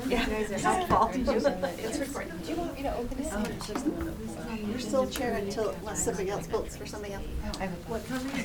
Yeah. You guys are helpful. It's recorded. Do you want me to open it? You're still chair until, unless somebody else votes for something else. What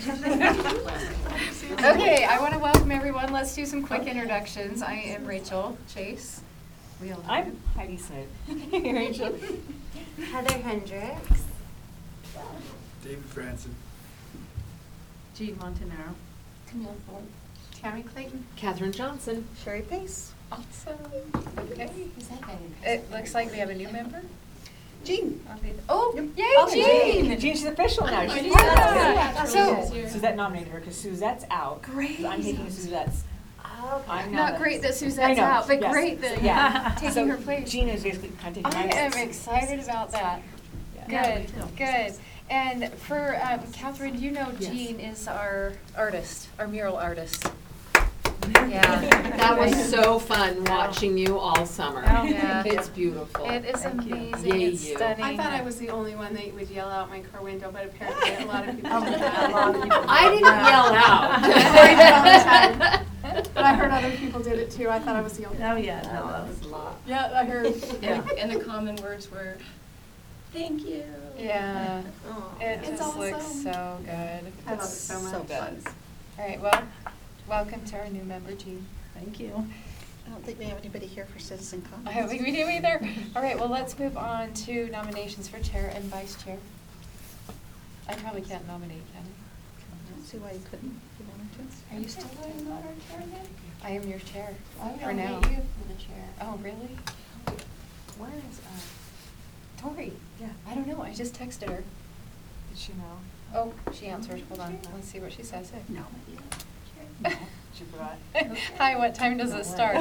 Okay, I want to welcome everyone. Let's do some quick introductions. I am Rachel Chase. We all know I'm you. Heidi Smith. Rachel. Heather Hendricks. David Franson. Jean Montanaro. Camille Ford. Tammy Clayton. Catherine Johnson. Sherry Pace. Awesome. Okay. Is that better? It looks like we have a new member. Jean. Oh, Yep. yay, Oh, Jean! She's official now. She's Yeah. So, Suzette nominated her because Suzette's out. Great. I'm taking Suzette's. I'm not great that I Suzette's know, out, but yes. great that Yeah. taking So her place. Gina is basically kind of taking I my am place. excited about that. Yeah. Good, good. And for Catherine, you know Yes. Jean is our artist, our mural artist. Yeah, that was so fun watching you all summer. Oh, yeah. It's beautiful. It is Thank you. amazing, Yay, it's you. stunning. I thought I was the only one that would yell out my car window, but apparently a lot of people did A that. lot of people I didn't yell I did all the out. But I heard other people did it too. I thought I was the only one. Oh, yeah, no, that was a lot. Yeah, I heard. Yeah. And the common words were, thank you. Yeah, it It's just looks awesome. so good. I love it so much. So good. All right, well, welcome to our new member, Jean. Thank you. I don't think we have anybody here for citizen comments. I don't think we do either. All right, well, let's move on to nominations for chair and vice chair. I probably can't nominate, can I don't see why you couldn't, if you wanted to. I? Are you still doing our chair again? I am your chair I for now. nominate you for the chair. Oh, really? Where is, Tori? Yeah. I don't know, I just texted her. Did she know? Oh, she answered, hold on, let's see what she says. No. She forgot. Hi, what time does it start?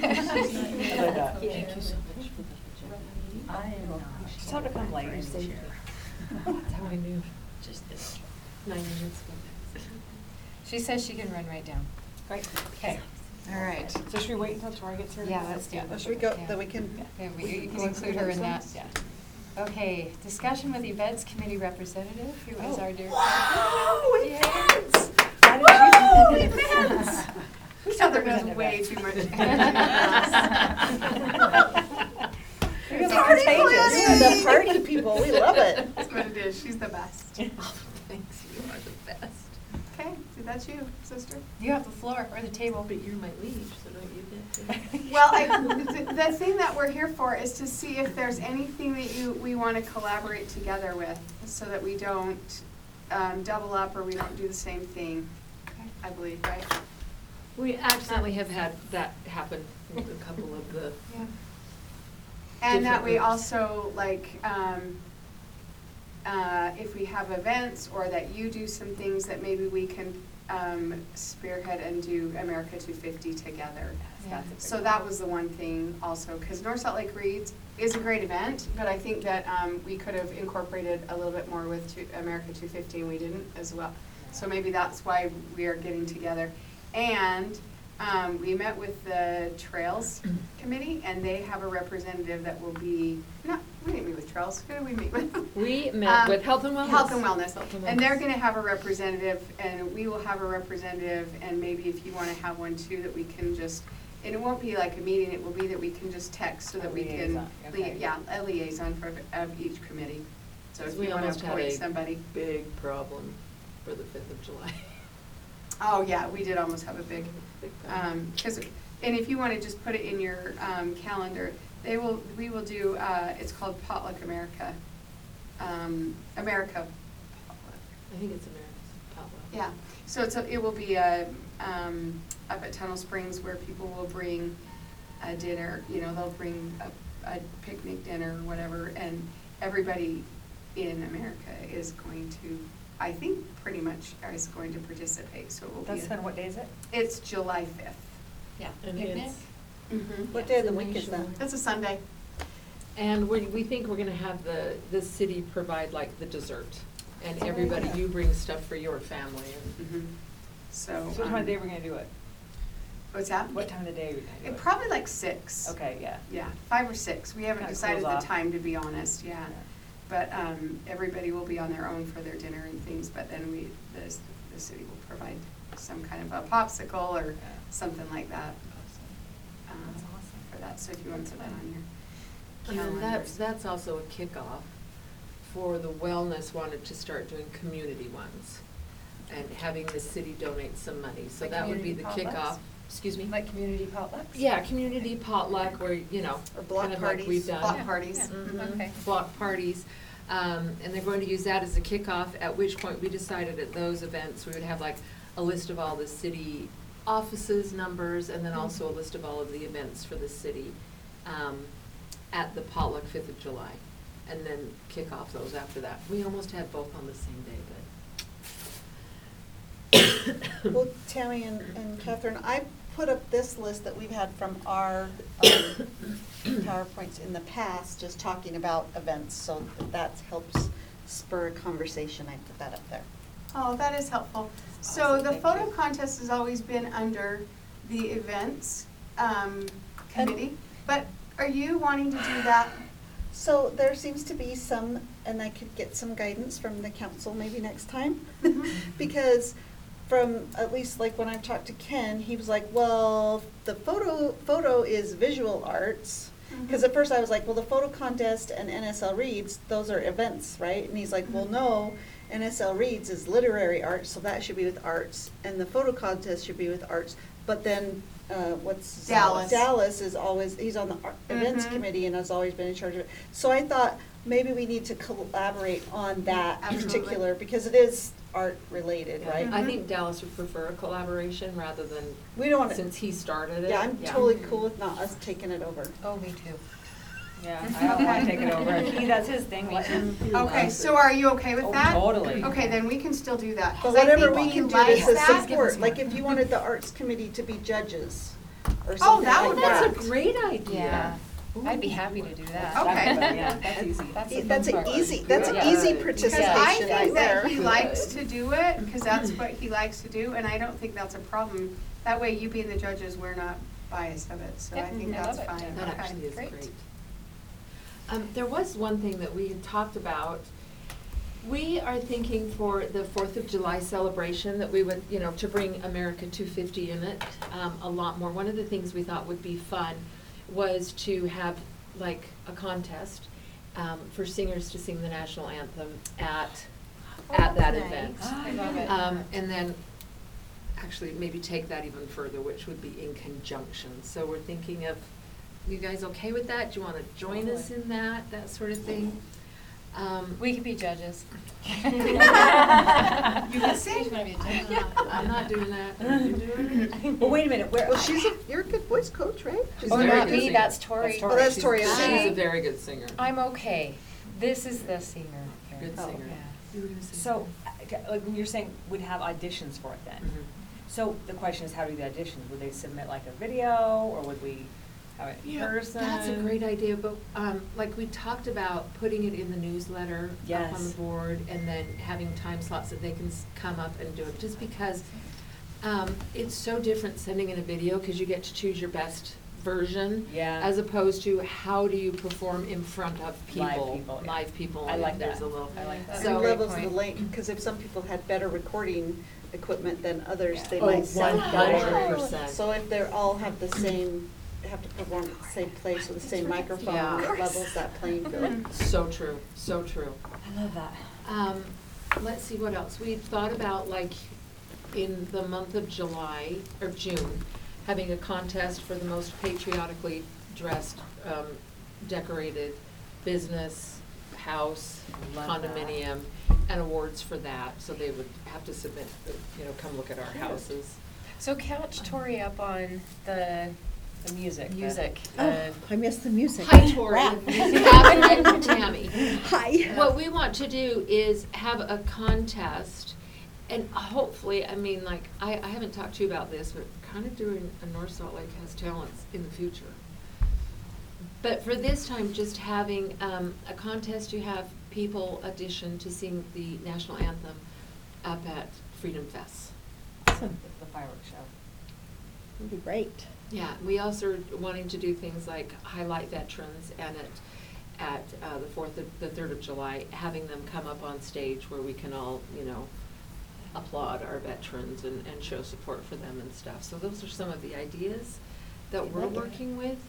Just have to come late. That's how I knew. Just this 9 minutes ago. She says she can run right down. Great. Okay, all right. So should we wait until Tori gets here? Yeah, let's do it. Should we go, Yeah. then we can. Yeah, you can include her in that. Yeah. Okay, discussion with events committee representative, who is Oh. our dear. Oh, Yes. Woo, events. Heather does way too much. It's Party contagious. planning. The party people, we love it. That's what it is. She's the best. Thanks, you are the best. Okay, so that's you, sister. You have the floor or the table. But you're my liege, so don't you get to? Well, the thing that we're here for is to see if there's anything that we want to collaborate together with, so that we don't double up or we don't do the same thing, I believe, right? We accidentally have had that happen with a couple of the. Yeah. And that we Different also, like, if we have events or that you do some things that maybe we can spearhead and do America 250 together. Yeah. So that was the one thing also, because North Salt Lake Reads is a great event, but I think that we could have incorporated a little bit more with America 250 and we didn't as well. So maybe that's why we are getting together. And we met with the Trails Committee, and they have a representative that will be, we didn't meet with Trails, who did we meet with? We met with Health and Wellness. Health and Wellness. Health and And they're Wellness. gonna have a representative, and we will have a representative, and maybe if you wanna have one too, that we can just, and it won't be like a meeting, it will be that we can just text so that we can, liaison, okay. yeah, a liaison of each committee. So if We you wanna almost had appoint a somebody. big problem for the 5th of July. Oh, yeah, we did almost have a big, Big problem. and if you wanna just put it in your, calendar, we will do, it's called Potluck America. America Potluck. I think it's America's potluck. Yeah, so it will be up at Tunnel Springs where people will bring a dinner, they'll bring a picnic dinner or whatever, and everybody in America is going to, I think, pretty much is going to participate, so it will be. That's on what day is it? It's July 5th. Yeah. And Picnic? it's- What day of the week is that? It's a Sunday. And we think we're gonna have the city provide like the dessert. And Oh, everybody, yeah. you bring stuff for your family and. Mhm. So. So what time of the day we're gonna do it? What's that? What time of the day are we gonna do it? Probably like 6. Okay, yeah. Yeah, 5 or 6. We haven't Kinda decided cools the off. time, to be honest, yeah. But everybody will be on their own for their dinner and things, but then the city will provide some kind of a popsicle or Yeah. something like that That's awesome. for that that, so if you want to put that on your And then calendars. that's also a kickoff for the wellness wanted to start doing community ones and having the city donate some money. So Like that would be the community kickoff. potlucks? Excuse me? Like community potlucks? Yeah, community potluck where, you know, Or block kind of like we've parties. done. Block Yeah, parties. yeah. Mhm. Okay. Block parties. And they're going to use that as a kickoff, at which point we decided at those events, we would have like a list of all the city offices, numbers, and then also a list of all of the events for the city at the potluck 5th of July. And then kick off those after that. We almost had both on the same day, but. Well, Tammy and Catherine, I put up this list that we've had from our PowerPoints in the past, just talking about events, so that helps spur a conversation. I put that up there. Oh, that is helpful. So Awesome, the thank photo you. contest has always been under the events committee, but are you wanting to do that? So there seems to be some, and I could get some guidance from the council maybe next time. Mhm. Because from, at least like when I've talked to Ken, he was like, well, the photo is visual arts. Because at first I was like, well, the photo contest and NSL Reads, those are events, right? And he's like, well, no, NSL Reads is literary arts, so that should be with arts. And the photo contest should be with arts. But then, what's? Dallas. Dallas is always, he's on the events Mhm. committee and has always been in charge of it. So I thought maybe we need to collaborate on that Absolutely. particular, because it is art related, right? I think Dallas would prefer a collaboration rather than, We don't want to. since he started it. Yeah, I'm totally cool with not us taking it over. Oh, me too. Yeah, I don't wanna take it over. He does his thing, let him. Okay, so are you okay with Oh, that? totally. Okay, then we can still do that. But 'cause I whatever think we he can do likes is that. support, like if you wanted the arts committee to be judges or Oh, something that like would that. That's a great idea. Yeah, I'd be happy to do that. Okay. Yeah, that's easy. That's an easy, that's an Yeah. easy Because Because I participation right think that there. he likes to do it, because that's what he likes to do, and I don't think that's a problem. That way, you being the judges, we're not biased of it, so I Yep, think I that's love it. fine. That Okay. actually is great. great. There was one thing that we had talked about. We are thinking for the 4th of July celebration that we would, you know, to bring America 250 in it a lot more. One of the things we thought would be fun was to have like a contest for singers to sing the national anthem at that that's event. nice. I love it. And then actually maybe take that even further, which would be in conjunction. So we're thinking of, you guys okay with that? Do you want to join us in that sort of thing? We could be judges. You can sing. I'm not doing that. Are you doing it? Well, wait a minute, where? Well, you're a good voice coach, right? She's Oh, very not good me, singer. that's Tori. That's Tori. Oh, that's Tori. She's I- a very good singer. I'm okay. This is the singer. here. Good Oh, singer. yeah. You were gonna say So, like, when you're saying we'd have auditions for it then? something? So the question is, how do we do the auditions? Would they submit like a video, or would we have it in Yeah, person? that's a great idea, but like we talked about putting it in the newsletter up on the Yes. board and then having time slots that they can come up and do it, just because it's so different sending in a video because you get to choose your best version. Yeah. As opposed to how do you perform in front of Live people, people, yeah. live people. I and like there's that. a little. I like that. And So- levels of the Great link, because if some people had better recording equipment than others, they Oh, might sound better. 100%. So if they all have the same, have to perform at the same place with the same microphone, Yeah. it levels that playing field. So true, so true. I love that. Let's see what else. We thought about like in the month of July or June, having a contest for the most patriotically dressed, decorated business, house, Love that. condominium, and awards for that. So they would have to submit, come look at our houses. So catch Tori up on the The music. music. I missed the music. Hi, Tori. Catherine and Tammy. Hi. What we want to do is have a contest, and hopefully, I mean, like, I haven't talked to you about this, but kind of doing a North Salt Lake Has Talents in the future. But for this time, just having a contest to have people audition to sing the national anthem up at Freedom Fest. The fireworks show. That'd be great. Yeah, we also are wanting to do things like highlight veterans and at the 3rd of July, having them come up on stage where we can all, applaud our veterans and show support for them and stuff. So those are some of the ideas that we're love it. working with.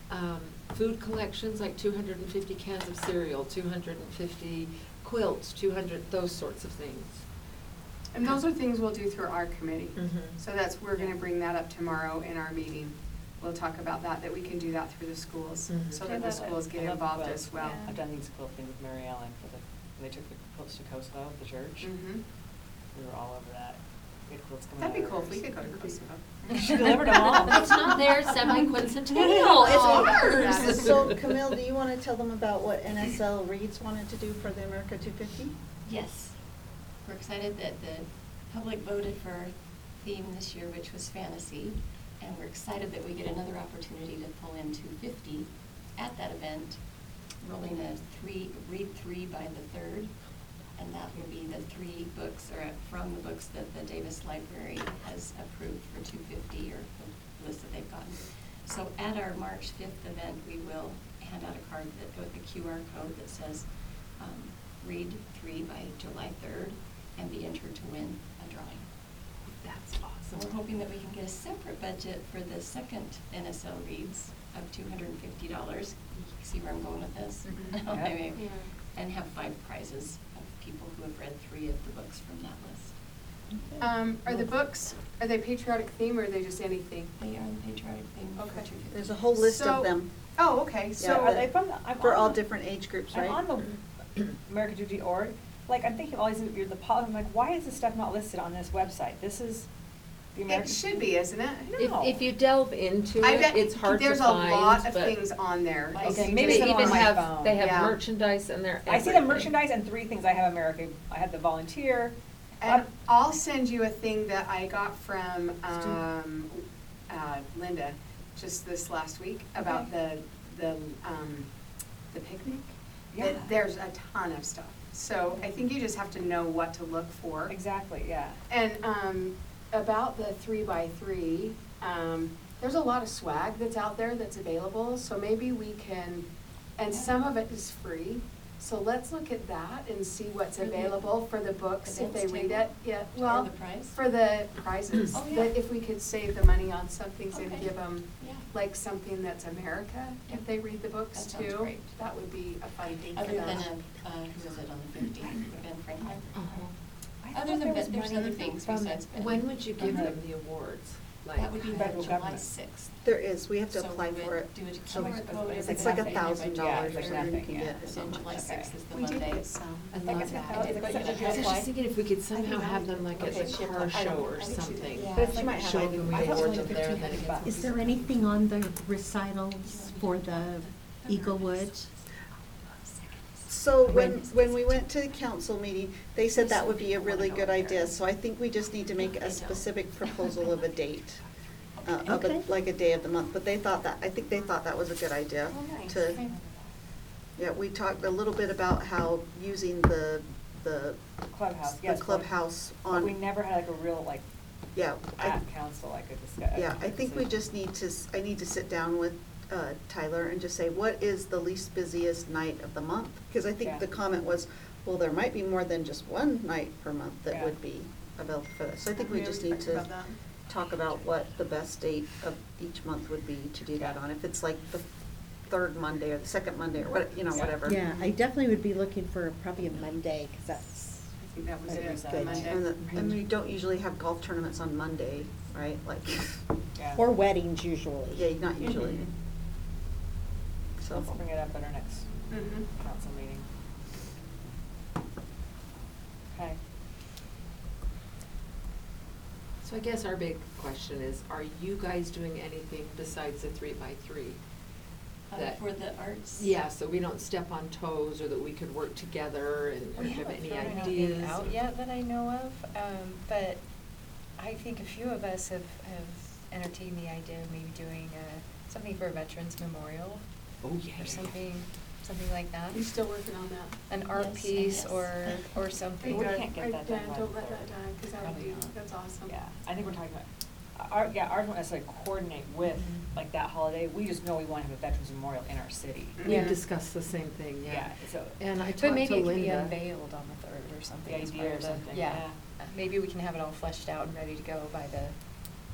Food collections, like 250 cans of cereal, 250 quilts, 200, those sorts of things. And those are things we'll do through our committee. Mhm. So we're gonna bring that up tomorrow in our meeting. We'll talk about that we can do that through the schools, Mhm. so I that the love it. schools get I love involved quilts. as well. Yeah. I've done these quilt things with Mary Ellen when they took the quilts to Kosovo, the church. Mhm. We were all over that. We had quilts coming That'd out be of cool if ours. we could go to Kosovo. She delivered them all. It's not their semi-quincentennial, Oh, it's that ours. is- So Camille, do you want to tell them about what NSL Reads wanted to do for the America 250? Yes. We're excited that the public voted for our theme this year, which was fantasy. And we're excited that we get another opportunity to pull in 250 at that event, rolling read three by the 3rd. And that will be the 3 books, or from the books that the Davis Library has approved for 250, or the list that they've gotten. So at our March 5th event, we will hand out a card with a QR code that says, read 3 by July 3rd, and be entered to win a drawing. That's So awesome. we're hoping that we can get a separate budget for the second NSL Reads of $250. You see where I'm going with this? Mhm. Yeah. Okay. Yeah. And have 5 prizes of people who have read 3 of the books from that list. Are the books, are they patriotic theme or are they just anything? They are the patriotic theme for Okay. 250. There's a whole list So- of them Oh, okay, Yeah, so. Are they from the? I'm for on all the- different age groups, right? I'm on the America250.org. Like, I'm thinking all these, I'm like, why is this stuff not listed on this website? This is the American. It should be, isn't it? No. If you delve into I it, bet it's hard to find, There's a lot of but things on there. Okay, If you maybe just- They it's on even my have, phone. they have Yeah. merchandise and they're I see the merchandise and 3 things I have America. I had the volunteer. And I'll send you a thing that I got from, Linda, just this last week, about the picnic. Yeah. There's a ton of stuff, so I think you just have to know what to look for. Exactly, yeah. And, about the 3x3, there's a lot of swag that's out there that's available, so maybe we can, and some of it is free. So let's look at that and see what's For the available for the books if they events read table? it. Yeah, For well, the prize? for the prizes. Oh, yeah. That if we could save the money on some things and Okay. give them Yeah. like something that's America, if they read the books That sounds too. great. That would be a fun thing for Other them. than who was it on the 15th, Ben Franklin? I Other thought than, there was there's money other things From- besides Ben. When would you give Uh-huh. them the awards? Like, That would be Federal July government. 6th. There is, we have to So apply we for would it. do a So QR code. It's like nothing. $1,000 Yeah, or it's like something you nothing, can yeah. get. So July 6th is the We did Monday. get some. I Like love it's that. $1,000, did but get such a that. I was good just flight. thinking if we could somehow think have them like at okay, the ship car it. I don't- show or I think she something. did. Yeah. But she might have Show like them I the thought it was awards like up there and then it $1,500. gets. Is there anything on the recitals for the Eaglewood? So when we went to the council meeting, they said that would be a really good idea, so I think we just need to make a specific proposal of a date. Of Okay. like a day of the month, but I think they thought that was a good idea. Oh, nice. To, yeah, we talked a little bit about how using the Clubhouse, the yes. clubhouse But we on, never had like a real, like, yeah. at council, like a discussion. Yeah, I think we just need to, I need to sit down with Tyler and just say, what is the least busiest night of the month? Because I Yeah. think the comment was, well, there might be more than just one night per month that Yeah. would be available for this. So I think we Yeah, just we need talked to about that. talk about what the best date of each month would be to do that on. If it's like the 3rd Monday or the 2nd Monday or what, Yeah. whatever. Yeah, I definitely would be looking for probably a Monday, because that's, I think that was That'd it, be good. Monday. And we don't usually have golf tournaments on Monday, right? Like, Yeah. or weddings usually. yeah, not usually. Mhm. So, Let's bring it up at our next Mhm. council meeting. Okay. So I guess our big question is, are you guys doing anything besides the 3x3? That- For the arts? Yeah, so we don't step on toes, or that we could work together, and or We do you have haven't any thrown ideas? anything out yet that I know of, but I think a few of us have entertained the idea of maybe doing something for a Veterans Memorial Oh, yeah. or something like that. You still working on that? An art Yes, piece yes. or something. We can't get that done by Don't the let that third. die, because that would Probably be, not. that's awesome. Yeah, I think we're talking about, ours won't necessarily coordinate with, Mhm. like, that holiday. We just know we want to have a Veterans Memorial in our city. We Yeah. discussed the same thing, yeah. Yeah, so. And I But talked maybe to it could be Linda. unveiled on the 3rd or something. The as idea part or of the- something, Yeah, yeah. maybe we can have it all fleshed out and ready to go by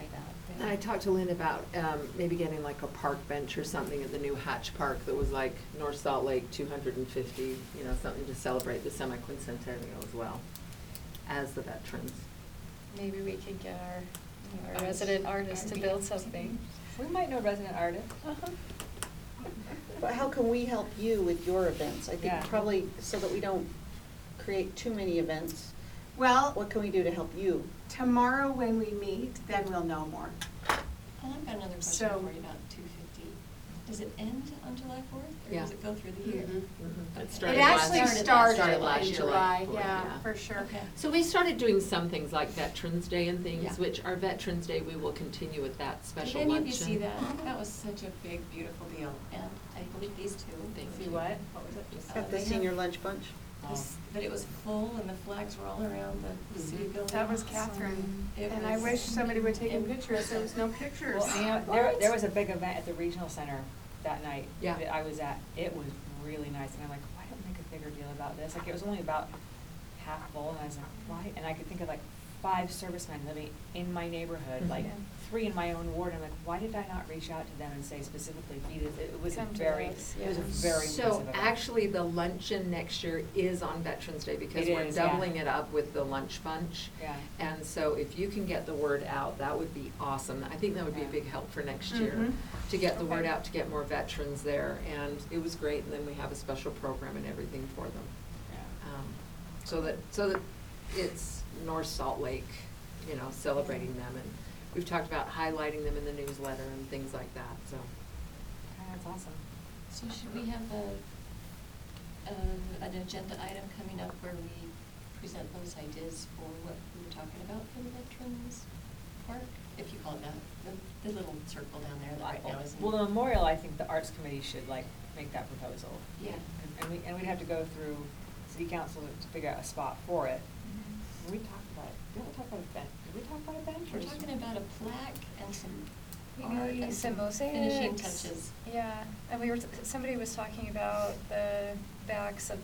by that. And I talked to Lynn about maybe getting like a park bench or something at the new Hatch Park that was like North Salt Lake 250, you know, something to celebrate the semi-quincentennial as well as the veterans. Maybe we could get our resident artist to build something. We might know resident artists. But how can we help you with your events? I think Yeah. probably so that we don't create too many events. Well, What can we do to help you? tomorrow when we meet, then we'll know more. Oh, I've got another question So- for you about 250. Does it end on July 4th, or Yeah. does it go through the year? Mhm. It Okay. started It last- actually Started started last in July, July, yeah, for sure. Okay. So we started doing some things like Veterans Day and things, Yeah. which our Veterans Day, we will continue with that special Did any luncheon. of you see that? That was such a big, beautiful deal, and I believe these two. Thank See you. what? What was it? Just- At they the have- senior lunch bunch? But it was full and the flags were all around the city Mhm. building. That was Catherine, It and I was wish somebody would take pictures, there was impressive. no pictures. Well, there was a big event at the regional center that night Yeah. that I was at. It was really nice, and I'm like, why don't we make a bigger deal about this? Like, it was only about half full, and I was like, why? And I could think of like 5 servicemen living in my neighborhood, like Yeah. 3 in my own ward. I'm like, why did I not reach out to them and say specifically, feed us? It was a Come to very, us, it was a yeah. very impressive So event. actually, the luncheon next year is on Veterans Day because It we're is, yeah. doubling it up with the lunch bunch. Yeah. And so if you can get the word out, that would be awesome. I think that would be a big help for next year, Mhm. to get the word Okay. out, to get more veterans there. And it was great, and then we have a special program and everything for them. Yeah. So that it's North Salt Lake, you know, celebrating them. And we've talked about highlighting them in the newsletter and things like that, so. Yeah, that's awesome. So should we have an agenda item coming up where we present those ideas for what we were talking about for the Veterans Park? If you call it that, the little circle down there that right now is. Well, the memorial, I think the Arts Committee should like make that proposal. Yeah. And we'd have to go through city council to figure out a spot for it. We talked about it, didn't we talk about a bench? Did we talk about a bench? or We're just- talking about a plaque and some art Maybe and some finishing mosaics. touches. Yeah, and somebody was talking about the backs of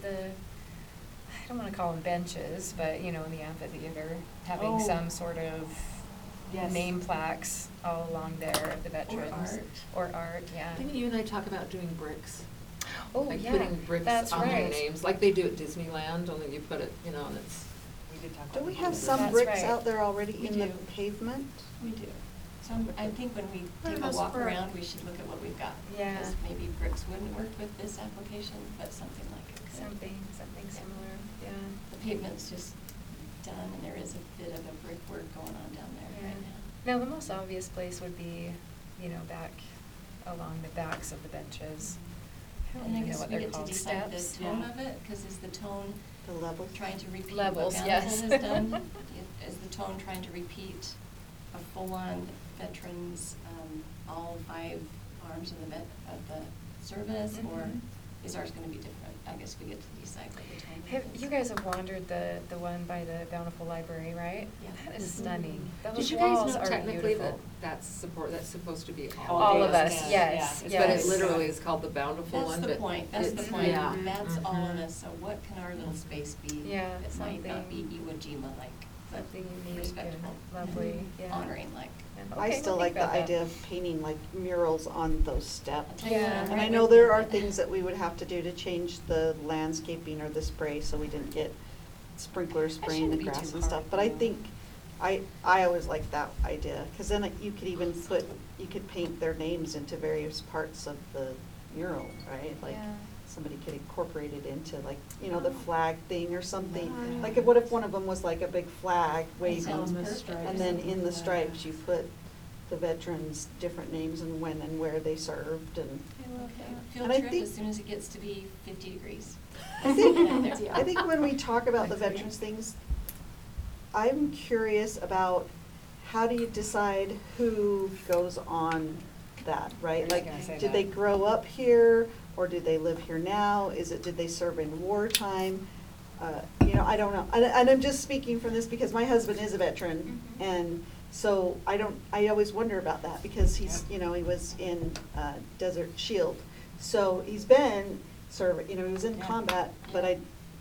I don't wanna call them benches, but you know, in the amphitheater, having Oh. some sort of Yes. name plaques all along there of the veterans. art. Or art, yeah. Didn't you and I talk about doing bricks? Oh, Like yeah, putting bricks that's on their right. names, like they do at Disneyland, only you put it, you know, and it's. We did talk about. Don't we the have bricks. some That's bricks right. out there already We in the do. pavement? We do. So I think when we What take a about walk for- around, we should look at what we've got. Yeah. Because maybe bricks wouldn't work with this application, but something like it could. Something similar, yeah. The pavement's just done and there is a bit of a brickwork going on down there right now. Now, the most obvious place would be, you know, back along the backs of the benches. I don't And I even know guess what we they're get to called, decide the steps? tone Yeah. of it, because is the tone The level? trying to repeat Levels, what yes. Bountiful has done? Is the tone trying to repeat a full-on veterans, all 5 arms of the service, or Mhm. is ours gonna be different? I guess we get to decide what the tone Have, is. you guys have wandered the one by the Bountiful Library, right? Yeah. That is Mhm. stunning. Did Those you guys walls know are technically that beautiful. that's supposed to be All All of days, us, yeah. yes, But yes. it literally is called the Bountiful That's one, the but point, that's the it's- point. yeah. That's all of Mhm. us, so what can our little space be? Yeah, It might not be something- Iwo Jima-like, but Something unique and respectful. lovely, yeah. Honoring-like. And- I okay, still we'll like think the about that. idea of painting like murals on those steps. I'll tell you what, Yeah. I'm And I right know with there you. are things that we would have to do to change the landscaping or the spray, so we didn't get sprinklers spraying the shouldn't be grass too and stuff. hard, But I no. think, I always like that idea, cause then you could even you could paint their names into various parts of the mural, right? Like, Yeah. somebody could incorporate it into like, you know, the Oh. flag thing or something. Yeah. Like, what if one of them was like a big flag waving? sounds perfect. And then in the stripes, you put the veterans' different names and when and where they served and. I love Okay, that. field And I trip think- as soon as it gets to be 50 degrees. I There. think when we talk about the veterans things, I'm curious about how do you decide who goes on that, right? I was Like, gonna say did they that. grow up here or do they live here now? Did they serve in wartime? You know, I don't know. And I'm just speaking from this because my husband is a veteran. Mhm. And so I always wonder about that because he's, Yeah. you know, he was in Desert Shield. So he's been he was in Yeah. combat, but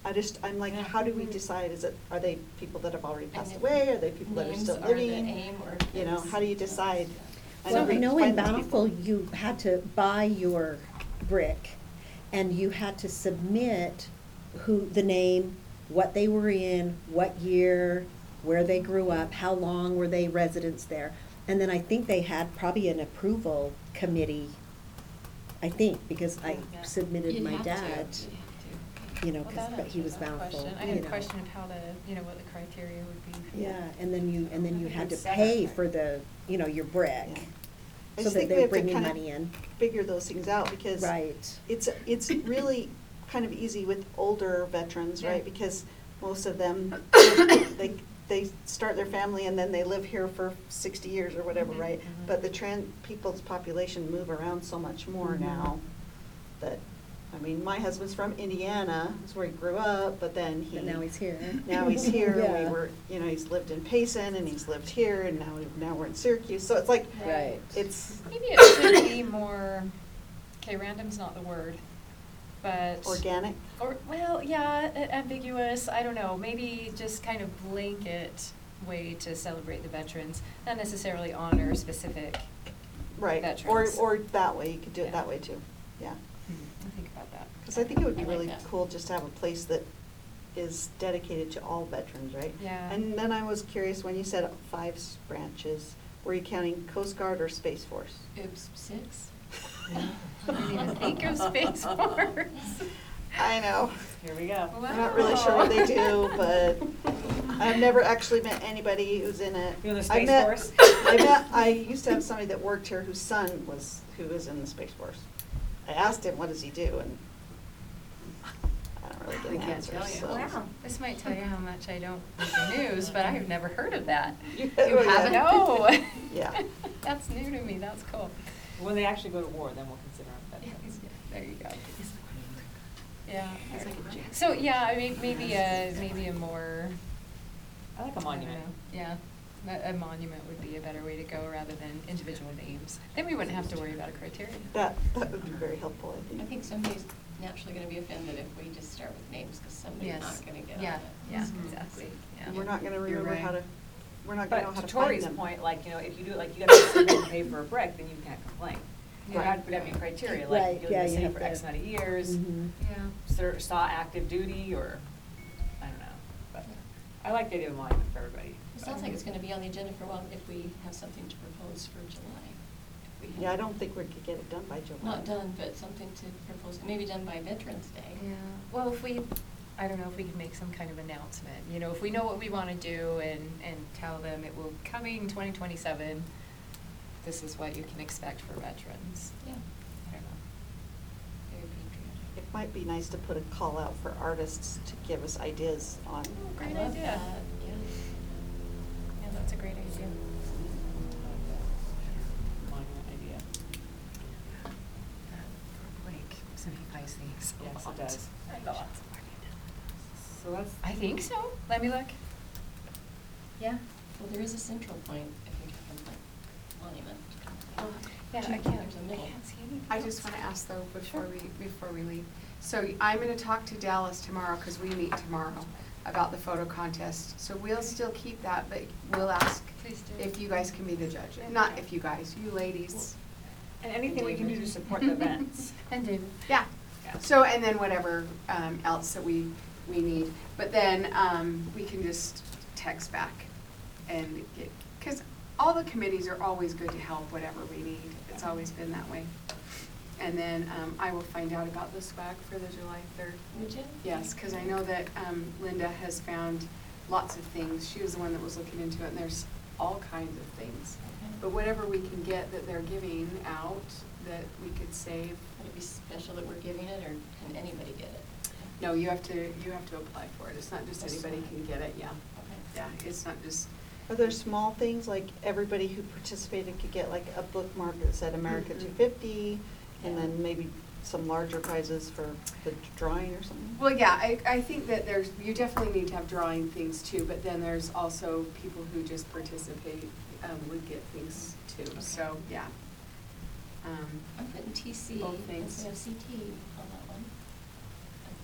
I'm like, how do we decide? Are they people that have already passed And away? Are they people that are names still are the living? aim, or You know, is- how do you decide? And Well, I we know in find these people. Bountiful, you had to buy your brick, and you had to submit the name, what they were in, what year, where they grew up, how long were they residents there. And then I think they had probably an approval committee, I think, because I Yeah. submitted You'd my have to, dad, you'd have to. you know, Well, 'cause, that but he was answers that Bountiful, question. I you had a know. question of how to, what the criteria would be. for Yeah, that. and then you had to It's seven, pay right? for your brick, Yeah. I so just that think we they're have to bringing kinda money in. figure those things out, because Right. it's really kind of easy with older veterans, right? Yeah. Because most of them, they start their family and then they live here for 60 years or whatever, Mhm, right? mhm. But the people's population move around so much more Mhm. now that, I mean, my husband's from Indiana, that's where he grew up, but then he. But now he's here. Now he's here, Yeah. we were, he's lived in Payson and he's lived here, and now we're in Syracuse, so it's like, Right. it's Maybe it should be more, okay, random's not the word, but. organic. Or, well, yeah, ambiguous, I don't know, maybe just kind of blanket way to celebrate the veterans, not necessarily honor specific. Right, Veterans. or that way, you could do it Yeah. that way too, yeah. I'll think about that. Because I think it would be I like really that. cool just to have a place that is dedicated to all veterans, right? Yeah. And then I was curious, when you said 5 branches, were you counting Coast Guard or Space Force? Oops, 6? I didn't even think of Space Force. I know, Here we go. I'm not really sure what they do, but I've never actually met anybody who's in it. You in the I Space met- Force? I used to have somebody that worked here whose son who was in the Space Force. I asked him, what does he do, and I don't really get We an can't answer, tell you. so. Wow, this might tell you how much I don't read the news, but I've never heard of that. You haven't? No. Yeah. That's new to me, that's cool. When they actually go to war, then we'll consider them veterans. There you go. Yeah. It's like a jack. So, yeah, I mean, maybe a more. I like a monument. Yeah, a monument would be a better way to go rather than individual names. Then we wouldn't have to worry about a criteria. That would be very helpful, I think. I think somebody's naturally gonna be offended if we just start with names, because somebody's Yes. not gonna get on it. Yeah, yeah, Mhm. exactly, yeah. And we're not gonna remember right. how to, we're not gonna know But how to to find Tori's them. point, like, if you do it like you gotta submit and pay for a brick, then you can't complain. Right. That'd be a criteria, Right, like, you'll yeah, be you city have for to- X amount of years, Mhm. Yeah. saw active duty, or, I don't know. But I like the idea of a monument for everybody. It sounds like it's gonna be on the agenda for a while if we have something to propose for July. If we have- Yeah, I don't think we could get it done by July. Not done, but something to propose, maybe done by Veterans Day. Yeah, well, I don't know if we could make some kind of announcement, if we know what we wanna do and tell them it will, coming 2027, this is what you can expect for veterans. Yeah. I don't know. Very patriotic. It might be nice to put a call out for artists to give us ideas on. Oh, great I love idea. that, yeah. Yeah, that's a great idea. Monument idea. Like, simplifies things a Yes, it lot. does. A lot. So that's. I think so. Let me look. Yeah. Well, there is a central point if you're talking like monument. Yeah, Two I can't, there's a middle. I can't see anything I just else. want to ask though, Sure. before we leave. So I'm going to talk to Dallas tomorrow, because we meet tomorrow, about the photo contest. So we'll still keep that, but we'll ask Please do. if you guys can be the judge. Not if you guys, you ladies. And anything we can do to support the events. And David. Yeah. Yeah. So, and then whatever else that we need. But then we can just text back and get, because all the committees are always good to help whatever we need. It's always been that way. And then I will find out about the swag for the July 3rd. Would you? Yes, because I know that Linda has found lots of things. She was the one that was looking into it, and there's all kinds of things. Okay. But whatever we can get that they're giving out that we could save. Would it be special that we're giving it, or can anybody get it? No, you have to apply for it. It's not just anybody can get it, yeah. Okay. Yeah, it's not just, Are there small things, like everybody who participated could get like a bookmark that said America Mhm. 250, and Yeah. then maybe some larger prizes for the drawing or something? well, yeah, I think that you definitely need to have drawing things too, but then there's also people who just participate would get things too, so, yeah. I'm putting TC Both things. instead of CT on that one.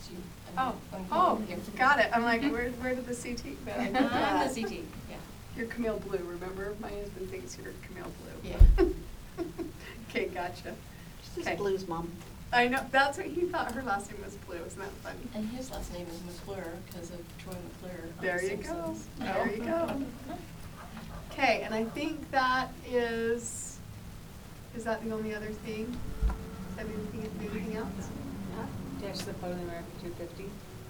Oh, got it. I'm like, where did the CT go? I'm the CT, yeah. You're Camille Blue, remember? My husband thinks you're Camille Blue. Yeah. Okay, gotcha. She's Okay. Blue's mom. I know, that's what he thought, her last name was Blue, isn't that funny? And his last name is McClure because of Troy McClure on There The you go, Simpsons. there you go. Okay, and I think that is that the only other thing? Is that anything else? Yeah, just the photo of America 250.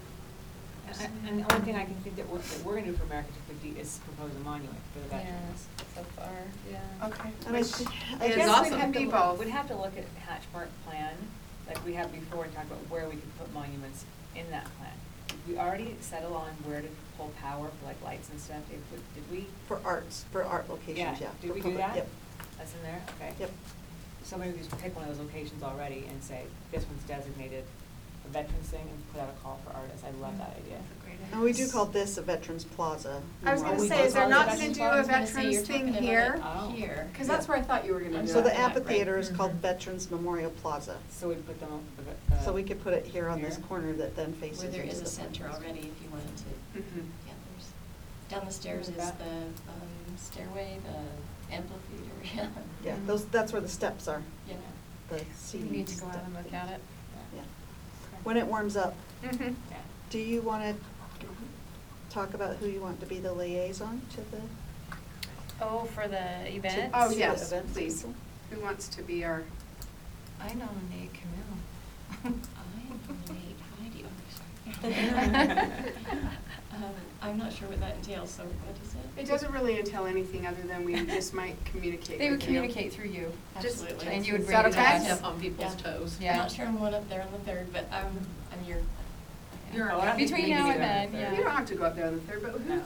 And the only thing I can think that we're gonna do for America 250 is propose a monument for the veterans. so far, yeah. Okay. And I Which thi- I is guess guess awesome. we'd have to Be look- both. We'd have to look at Hatchmark plan, like we have before, and talk about where we could put monuments in that plan. We already settle on where to pull power for like lights and stuff. Did we? For art locations, yeah. Did for we do public, that? Yep, That's in there? Okay. yep. So maybe we just pick one of those locations already and say, this one's designated a veterans thing and put out a call for artists. I love that idea. And we do call this a Veterans Plaza. I was Memorial gonna say, Plaza. is there not Veterans gonna do Plaza? a I was gonna say, veterans you're thing talking here? about it Oh. here. Cause that's where I thought you were gonna do So the it. amphitheater is Right. called Veterans Memorial Plaza. So we put them on So we could put it here on this Here? corner that then faces. Where there into is a the center park. already if you wanted to. Mhm. Yeah, there's, down the stairs is Like that? the stairway, the amphitheater, yeah. Yeah, that's where the steps are, Yeah. the You seating. need to go out step. and look at it. Yeah. When it warms up, Mhm. Yeah. do you wanna talk about who you want to be the liaison to the? Oh, for the events? Oh, to the yes, events please. people? Who wants to be our, I nominate Camille. I nominate Heidi. Oh, sorry. I'm not sure what that entails, so what is it? it doesn't really entail anything other than we just might communicate They would with you. communicate through you. Absolutely. And you would Is bring that it okay? to Yeah. us on people's toes. I'm Yeah. not sure I'm going up there on the third, but I'm your. You're all right. Between We now can and do it on then, the yeah. third. You don't have to go up there on the third, but No.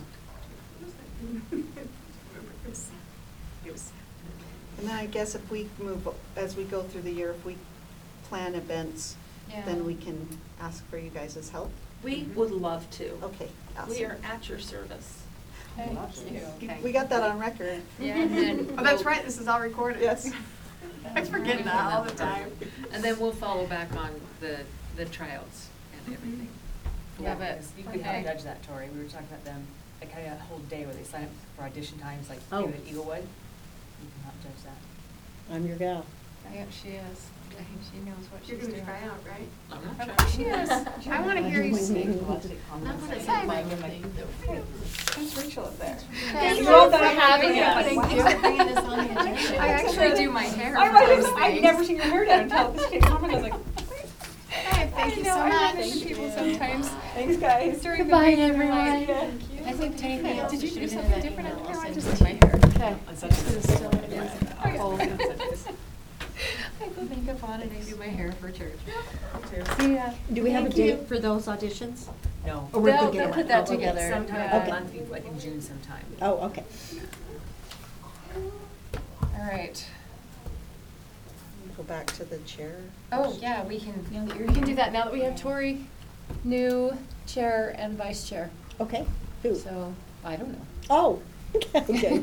it was. And then I guess if we move, as we go through the year, if we plan events, Yeah. then we can ask for you guys' help. We Mhm. would love to. Okay, awesome. We are at your service. Thank you. Okay. We got that on record. Yeah, and then Oh, that's we'll- right, this is all recorded. Yes. I forget that all the time. And then we'll follow back on the tryouts and everything. Yeah, but- because you can okay. help judge that, Tori. We were talking about them, like kind of a whole day where they sign up for audition times, like Oh. David Eaglewood. You can help judge that. I'm your gal. Yeah, she is. I think she knows what she's You're doing. gonna try out, right? I'm not Of trying. course she is. I wanna hear you sing. Not what I Say, like, Mike. There's Rachel up there. Thank you you all for for having us. Thank Thank you. you for bringing this on the agenda. I actually do my hair I for those wasn't- I've things. never seen your hair down until this came home, and I was like, Hey, thank you so I much. run into people sometimes. thanks, guys. During the Goodbye, week, I'm everyone. like, I think anything else Did you should do have been in something that different? email. No, I'll I send just it did my to you. hair. Okay. On Sunday. This is still what it is. Yeah. Oh, On Sundays. I put makeup on and I do my hair for church. Too. Yeah. Do we have a Thank you. date for those auditions? No. Or we're They'll- thinking they'll about put it? that Oh, okay. together. Sometime Yeah. in a month, I think June sometime. Oh, okay. All right. Go back to the chair. Oh, yeah, we can do that now that we have Tori, new chair and vice chair. Okay, who? So, I don't know. Oh, okay.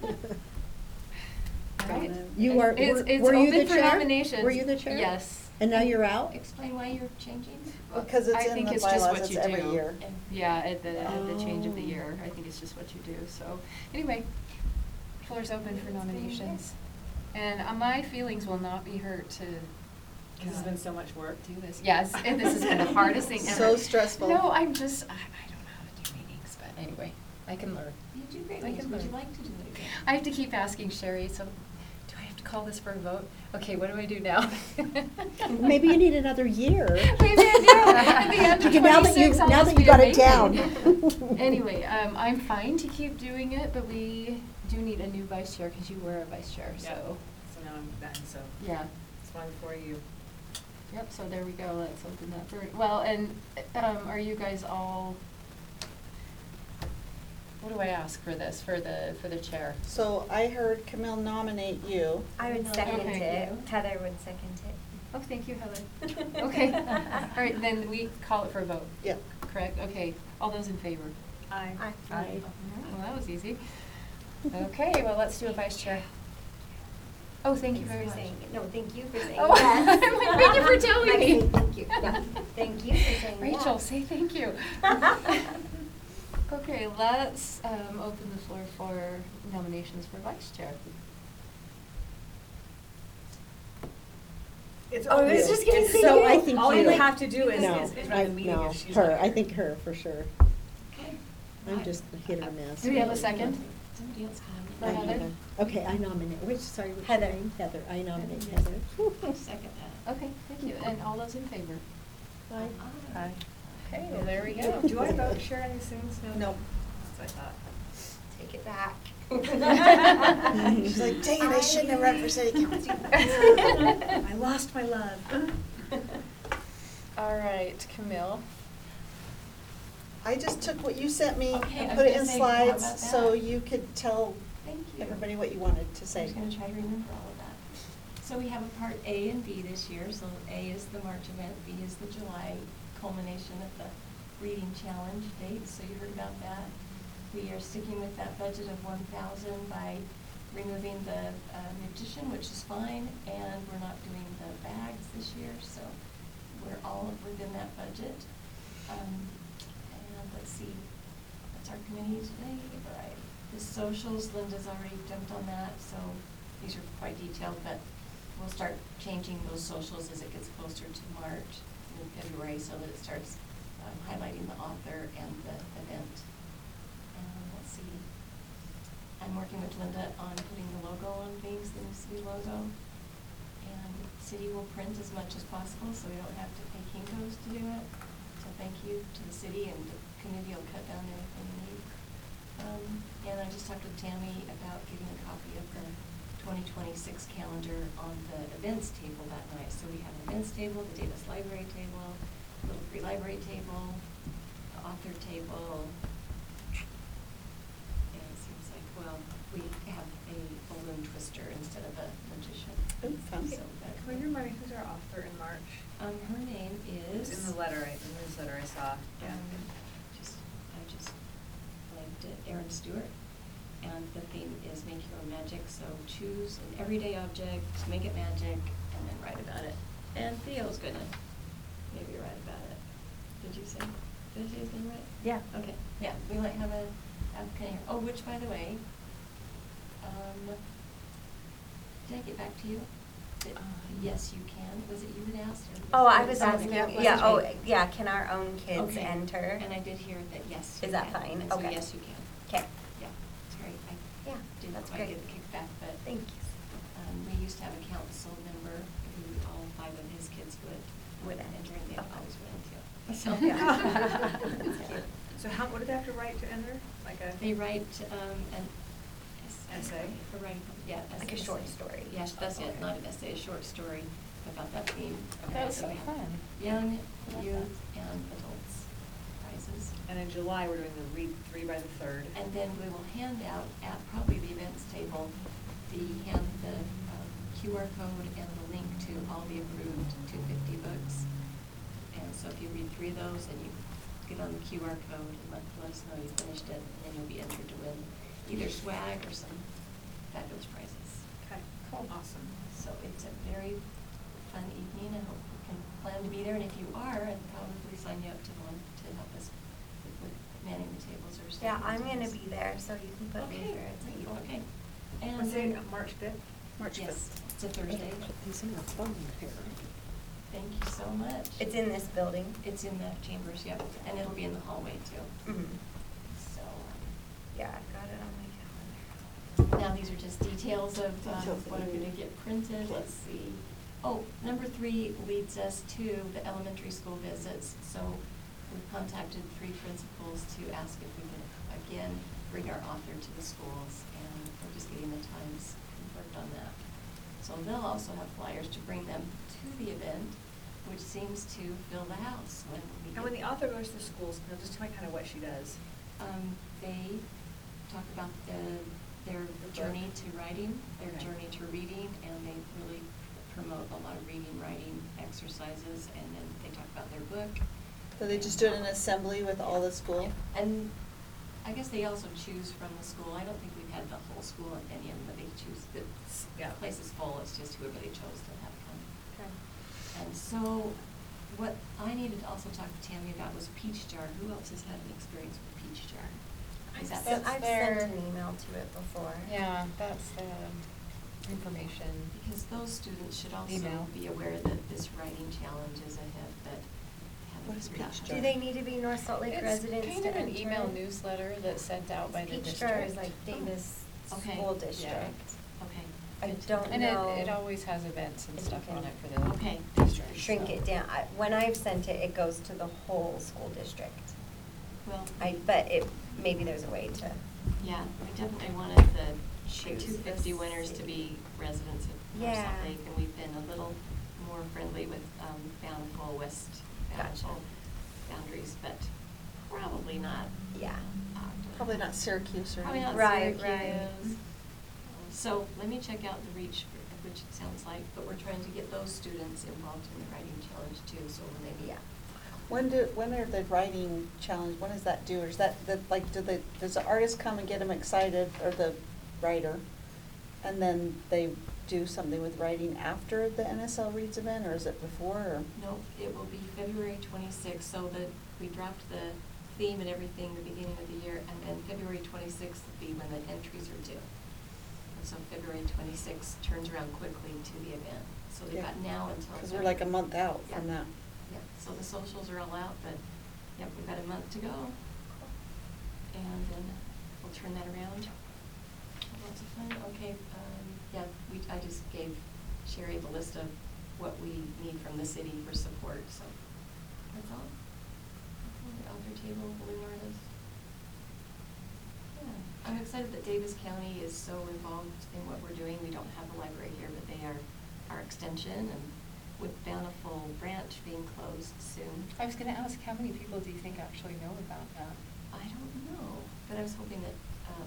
All right. You are, It's were you open the for chair? nominations. Were you the chair? Yes. And now you're out? Explain why you're changing? Because it's I in think the it's just bylaws, what it's you every do. year. Yeah, at the change of the Oh. year, I think it's just what you do, so, anyway, floor's open for nominations. And my feelings will not be hurt to This has been so much work. do this. Yes, and this has been the hardest thing ever. So stressful. No, I'm just, I don't know how to do meetings, but anyway, I can learn. You do great. I can Would you learn. like to do it again? I have to keep asking Sherry, so, do I have to call this for a vote? Okay, what do I do now? Maybe you need another year. Maybe I do. At the end of Okay, now that 26, I'll now just that you be got it amazing. down. Anyway, I'm fine to keep doing it, but we do need a new vice chair, because you were a vice chair, Yeah. so, So now I'm done, so yeah. it's one before you. Yep, so there we go, let's open that for, well, and, are you guys all, what do I ask for this, for the chair? So I heard Camille nominate you. I would No, second okay. it. Heather would second it. Oh, thank you, Heather. Okay, all right, then we call it for a vote, Yeah. correct? Okay, all those in favor? Aye. Aye. Well, that was easy. Okay, well, let's do a vice chair. Oh, thank you very Thanks much. for saying it. No, thank you for saying Oh, yes. I'm like, thank you for telling I'm me. saying thank you. Yeah. Thank you for saying Rachel, that. say thank you. Okay, let's open the floor for nominations for vice chair. It's Oh, I all was you. just gonna It's say So you. I think All you. you have to do is No, run the I, meeting no, if she's her, not I here. think her for sure. Okay. I'm just hit or miss. Do we have a second? Somebody else can. For I Heather? either. Okay, I nominate, sorry, what's your Heather. name? Heather, I nominate Yes. Heather. I'll second that. Okay, thank you. And all those in favor? Aye. Aye. Okay, well, there we go. Do I vote Sharon any students? No. That's what I thought. Take it back. She's like, dang it, I shouldn't have run for city council. I lost my love. All right, Camille. I just took what you sent me Okay, I and was put it gonna in say, how slides about so that? you could tell Thank you. everybody what you wanted to I'm say. just gonna try to remember all of that. So we have a part A and B this year, so A is the March event, B is the July culmination of the reading challenge date, so you heard about that. We are sticking with that budget of 1,000 by removing the nutrition, which is fine, and we're not doing the bags this year, so we're all within that budget. And let's see, that's our committee today, right? The socials, Linda's already jumped on that, so these are quite detailed, but we'll start changing those socials as it gets closer to March and February so that it starts highlighting the author and the event. Let's see, I'm working with Linda on putting the logo on things, the new city logo. And city will print as much as possible, so we don't have to pay Kinko's to do it. So thank you to the city, and the committee will cut down anything we need. And I just talked with Tammy about getting a copy of the 2026 calendar on the events table that night. So we have an events table, the Davis Library table, the Little Free Library table, the author table. And it seems like, well, we have a balloon twister instead of a magician. Oh, fun. So that- Can you remind me, who's our author in March? her name is. It's in the letter, right, the newsletter I saw. Yeah. I just blanked it, Erin Stewart. And the theme is make your own magic, so choose an everyday object, make it magic, and then write about it. And Theo's gonna maybe write about it. Did you say his name right? Yeah. Okay, yeah, we might have a applicant here. Oh, which, by the way, did I get back to you? That, yes, you can. Was it you that asked? Or Oh, I was Oh, asking, maybe it was yeah, oh, Jane. yeah, can our own kids Okay. enter? And I did hear that, yes. Is you that can. fine? And so Okay. yes, you can. Okay, Yeah, it's great. yeah, Didn't that's quite great. get the kickback, but. Thank you. We used to have a council member who all 5 of his kids would enter, and they always went too. So. That's cute. So what do they have to write to enter? Like a? They write, an Essay? For writing, yeah. Like a essay. short story. Yes, that's it, Okay. not an essay, a short story about that theme. That was So so we have fun. Young, Love youth, and adults prizes. And in July, we're doing the read 3 by the 3rd. And then we will hand out at probably the events table, the QR code and the link to all the approved 250 books. And so if you read 3 of those, then you get on the QR code and let us know you finished it, and then you'll be entered to win either swag or some fabulous prizes. Okay, Cool. awesome. So it's a very fun evening. I hope you can plan to be there, and if you are, I'd probably sign you up to help us with manning the tables or something. Yeah, I'm gonna be there, so you can put me Okay, there. It's great. cool. Okay. And We're saying March 5th? March yes, 5th. it's a Thursday. Put these in my phone here. Thank you so much. It's in this building? It's in the chambers, yep, and it'll be in the hallway too. Mhm. So, Yeah, I've got it on my calendar. now these are just details of Details that what are you- gonna get printed, let's see. Oh, number 3 leads us to the elementary school visits, so we've contacted 3 principals to ask if we can, again, bring our author to the schools, and we're just getting the times confirmed on that. So they'll also have flyers to bring them to the event, which seems to fill the house when we. And when get the author goes to the schools, just tell me kind of what she does. They talk about their journey to writing, their Okay. journey to reading, and they really promote a lot of reading, writing exercises, and then they talk about their book. So they just do it in assembly with all the school? And I guess they also choose from the school. I don't think we've had the whole school at any of them, but they choose, the Yeah. place is full, it's just whoever they chose to have come. Okay. And so what I needed to also talk to Tammy about was Peach Jar. Who else has had an experience with Peach Jar? Is that I've their- sent an email to it before. Yeah, that's the information. Because those students should also Email. be aware that this writing challenge is ahead, that What is haven't not Peach had- Jar? Do they need to be North Salt Lake residents to It's kind of an enter? email newsletter that's sent out by the Peach district. Jar is like Davis Okay. School Yeah. District. Okay. I good to don't And know. it always has events and if you stuff can on it for the Okay. district. Shrink so. it down. When I've sent it, it goes to the whole school district. Well, But maybe there's a way to. yeah, we definitely wanted the Choose 250 the winners to be residents of North Salt Yeah. Lake, and we've been a little more friendly with Bountiful, West Bountiful boundaries, but probably not. Yeah. Ogden. Probably not Syracuse or Probably not Right, Syracuse. right. So let me check out the reach, which it sounds like, but we're trying to get those students involved in the writing challenge too, so maybe. Yeah. When are the writing challenge, when does that do, or is that, like, does the artist come and get them excited, or the writer? And then they do something with writing after the NSL Reads event, or is it before, or? No, it will be February 26th, so that we dropped the theme and everything the beginning of the year, and then February 26th will be when the entries are due. And so February 26th turns around quickly to the event, so they've Yeah. got now until. Because we're like a month out from Yeah. that. Yeah, so the socials are all out, but, yep, we've got a month to go. And then we'll turn that around. Lots of fun, okay, yeah, I just gave Sherry the list of what we need from the city for support, so that's all. The author table, balloon artist. Yeah, I'm excited that Davis County is so involved in what we're doing. We don't have a library here, but they are our extension, and with Bountiful Branch being closed soon. I was gonna ask, how many people do you think actually know about that? I don't know, but I was hoping that,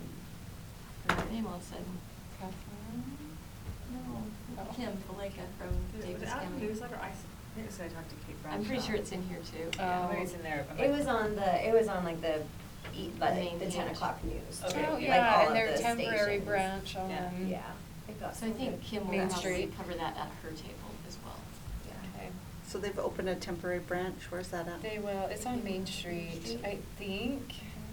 I forgot her name all of a sudden. Catherine? No, Oh. Kim Faleka from Davis County. Newsletter, I think so. I talked to Kate Bradshaw. I'm pretty sure it's in here too. Oh. Maybe it's in there. It was on like the, main the 10 page. o'clock news. Okay. too, Oh, like yeah, all and of their the temporary stations. branch on. Yeah. It got So I think Kim will Main probably Street. cover that at her table as well. Yeah. Okay. So they've opened a temporary branch, where's that at? They will, it's on Main Street, I think.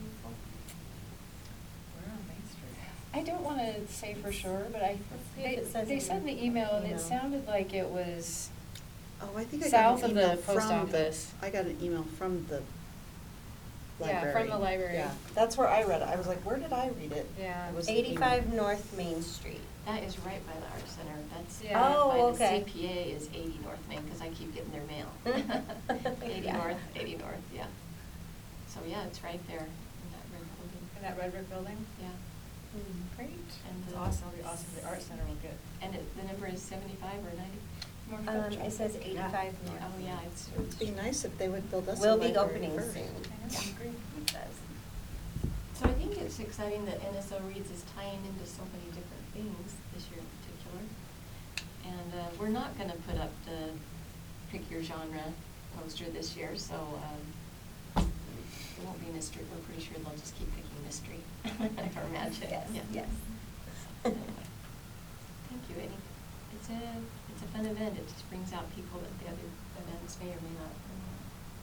We're on Main Street. I don't wanna say for sure, but see if it says they in sent the the email and it email. sounded like it was, Oh, I think I got South an of the email post from office. I got an email from the Yeah, library. from the library. Yeah, that's where I read it. I was like, where did I read it? Yeah. It was the email. 85 North Main Street. That is right by the Art Center. That's Yeah. Oh, by okay. the CPA is 80 North Main, because I keep getting their mail. 80 Yeah. North, 80 North, yeah. So, yeah, it's right there in that red building. in that red brick building? Yeah. Great. And It's the- awesome, it'll be awesome. The art center will get. And the number is 75 or 90? More foot It says 85 North. Oh, yeah, it's. It'd be nice if they would build us a Will be library opening first. soon. I know, Yeah. great. It says. So I think it's exciting that NSO Reads is tying into so many different things this year in particular. And we're not gonna put up the pick your genre poster this year, so it won't be mystery. We're pretty sure they'll just keep picking mystery or magic. Yes, Yeah. yes. Anyway. Thank you, Eddie. It's a fun event. It just brings out people that the other events may or may not bring out.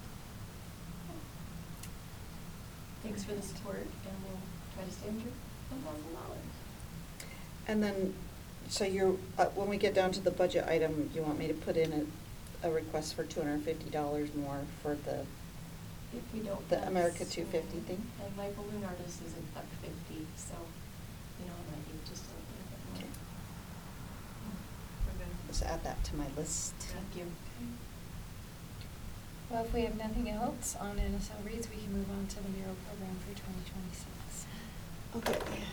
Thanks for the support, and we'll try to stay under $1,000. And then, so you're, when we get down to the budget item, you want me to put in a request for $250 more for the, If we don't. the have America some- 250 thing? And my balloon artist is $150, so, you know, I might be just a little bit Okay. more. We're good. Let's add that to my list. Thank you. Well, if we have nothing else on NSL Reads, we can move on to the mural program for 2026. Okay.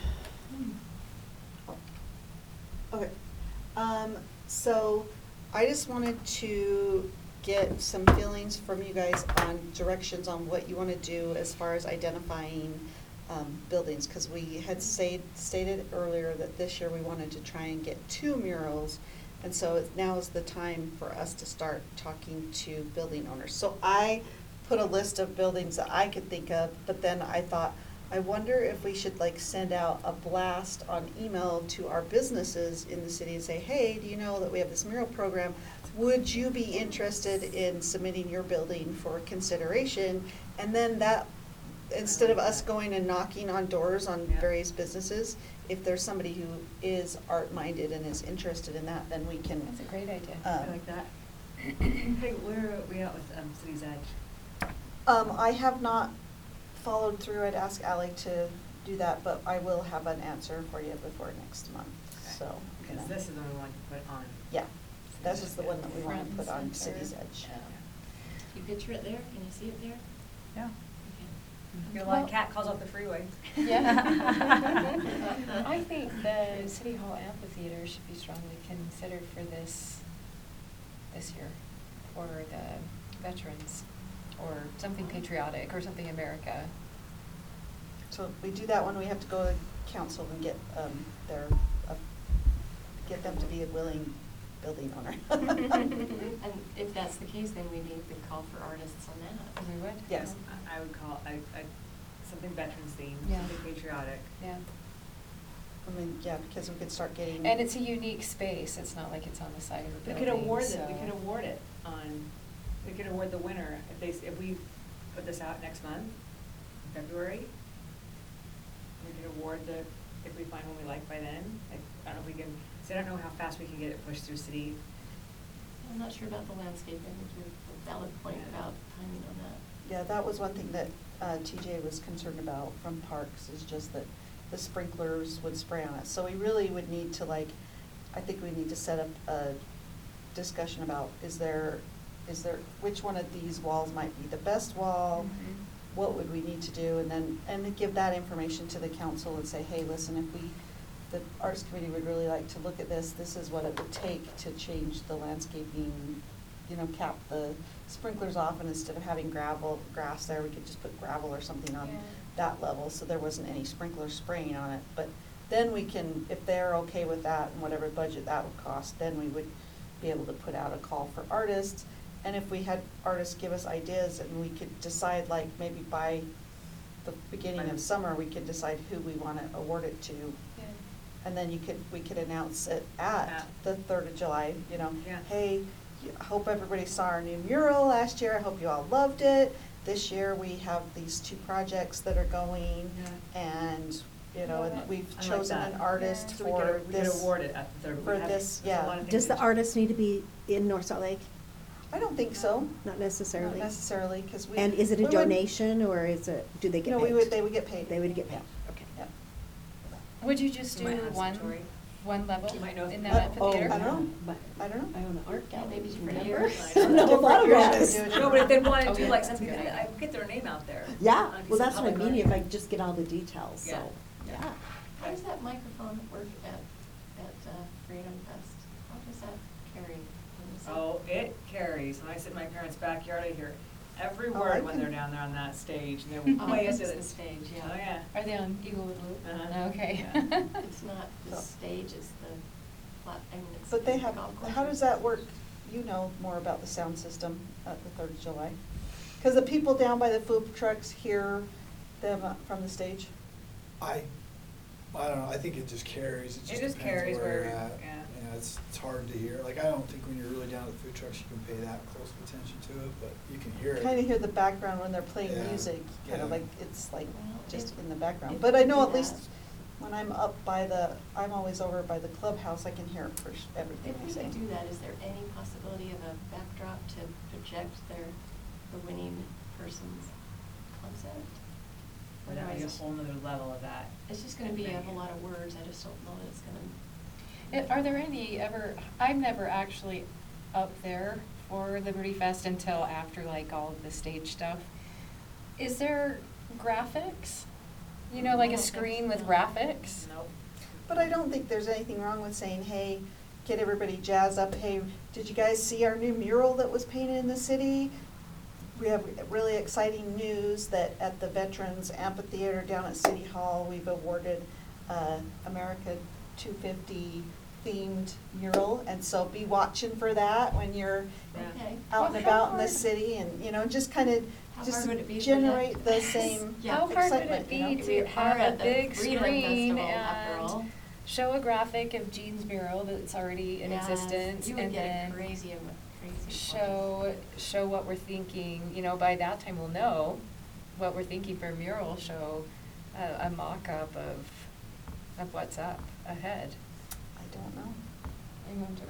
Okay, so I just wanted to get some feelings from you guys on directions on what you wanna do as far as identifying, buildings, cause we had stated earlier that this year we wanted to try and get 2 murals, and so now is the time for us to start talking to building owners. So I put a list of buildings that I could think of, but then I thought, I wonder if we should like send out a blast on email to our businesses in the city and say, hey, do you know that we have this mural program? Would you be interested in submitting your building for consideration? And then that, instead of us going and knocking on doors on Yeah. various businesses, if there's somebody who is art-minded and is interested in that, then we can. That's a great idea. I like that. Hey, where are we at with City's Edge? I have not followed through. I'd ask Ally to do that, but I will have an answer for you before next month, so. you know. Because this is the one we want to put on. Yeah, this is the one that we want Front to put on and center. City's Edge. You picture it there? Can you see it there? Yeah. Okay. Your Well- live cat calls off the freeway. Yeah. I think the City Hall Amphitheater should be strongly considered for this year, for the veterans, or something patriotic, or something America. So if we do that one, we have to go to council and get, get them to be a willing building owner. And if that's the case, then we need to call for artists on that. We would? Yes. I would call, something veterans themed, Yeah. something patriotic. Yeah. I mean, yeah, because we could start getting. And it's a unique space, it's not like it's on the side of a We building, could award it, so. we could award it on, we could award the winner if we put this out next month, February. We could award if we find one we like by then. I don't know if we can, so I don't know how fast we can get it pushed through city. I'm not sure about the landscape. I think you're a valid point Yeah. about timing on that. Yeah, that was one thing that TJ was concerned about from Parks, is just that the sprinklers would spray on it. So we really would need to I think we need to set up a discussion about, which one of these walls might be the best wall? Mhm. What would we need to do? And then give that information to the council and say, hey, listen, if the Arts Committee would really like to look at this is what it would take to change the landscaping, cap the sprinklers off, and instead of having grass there, we could just put gravel or something on Yeah. that level, so there wasn't any sprinkler spraying on it. But then we can, if they're okay with that and whatever budget that would cost, then we would be able to put out a call for artists. And if we had artists give us ideas, and we could decide, like, maybe by the beginning of summer, we could decide who we want to award it to. Yeah. And then we could announce it at the 3rd of July, Yeah. hey, I hope everybody saw our new mural last year, I hope you all loved it. This year, we have these 2 projects that are going, and, and we've I like chosen that. an artist So for we could this. award it at the third. for this, yeah. Does the artist need to be in North Salt Lake? I don't think so, Not necessarily? not necessarily, because we. And is it we a would- donation, or do they get No, paid? they would get paid. They would get paid, okay. Yeah. Would you just You do might have some, Tori. one level You might know- in Oh, that amphitheater? I don't know. But I don't know. I own an art Yeah, gallery. maybe different remember? years. I know a lot Different about years. this. No, but if they wanted Oh, to, yeah, like, that's a something, good idea. get their name out there. Yeah, Like well, some that's what I public mean, art. if I just get all the details, so, Yeah. yeah. How does that microphone work at Freedom Fest? How does that carry? When you Oh, it carries. When I sit in my parents' backyard, I hear every Oh, I word when can- they're down there on that stage, and they're Oh, way this into is it. the stage, yeah. Oh, yeah. Are they on Eaglewood Loop? Uh-huh. Okay. Yeah. It's not the stage, it's the it's. But they it's the have, golf how course. does that work? You know more about the sound system at the 3rd of July. Because the people down by the food trucks hear them from the stage? I don't know, I think it just carries, it It just just depends carries where you're where- at. yeah. It's hard to hear, like, I don't think when you're really down at the food trucks, you can pay that close of attention to it, but you can hear it. Kind of hear the background when they're playing Yeah, music, kind of yeah. like, it's like Well, just if- in the background. if But we I know do at least that- when I'm I'm always over by the clubhouse, I can hear it for everything If they we say. could do that, is there any possibility of a backdrop to project the winning person's concept? Or that would be a Otherwise, whole nother level of that. it's just gonna be a whole lot of words, I just don't know that it's gonna. Are there any I'm never actually up there for Liberty Fest until after like all of the stage stuff. Is there graphics? Like I a don't think screen with so. graphics? Nope. But I don't think there's anything wrong with saying, hey, get everybody jazzed up. Hey, did you guys see our new mural that was painted in the city? We have really exciting news that at the Veterans Amphitheater down at City Hall, we've awarded America 250 themed mural. And so be watching for that when you're Yeah. Okay. out and Well, about how in the hard- city, and, just kind of How just hard would it be for generate them? the same Yeah. How hard would it excitement, you know? be We to are have at a the big Freedom screen Festival, after all. and show a graphic of Jean's mural that's already in Yes, existence, you would and get a then crazy show what we're thinking, you know, by that time we'll know what we're thinking for a mural, show a mock-up of what's up ahead. I don't know. I wonder.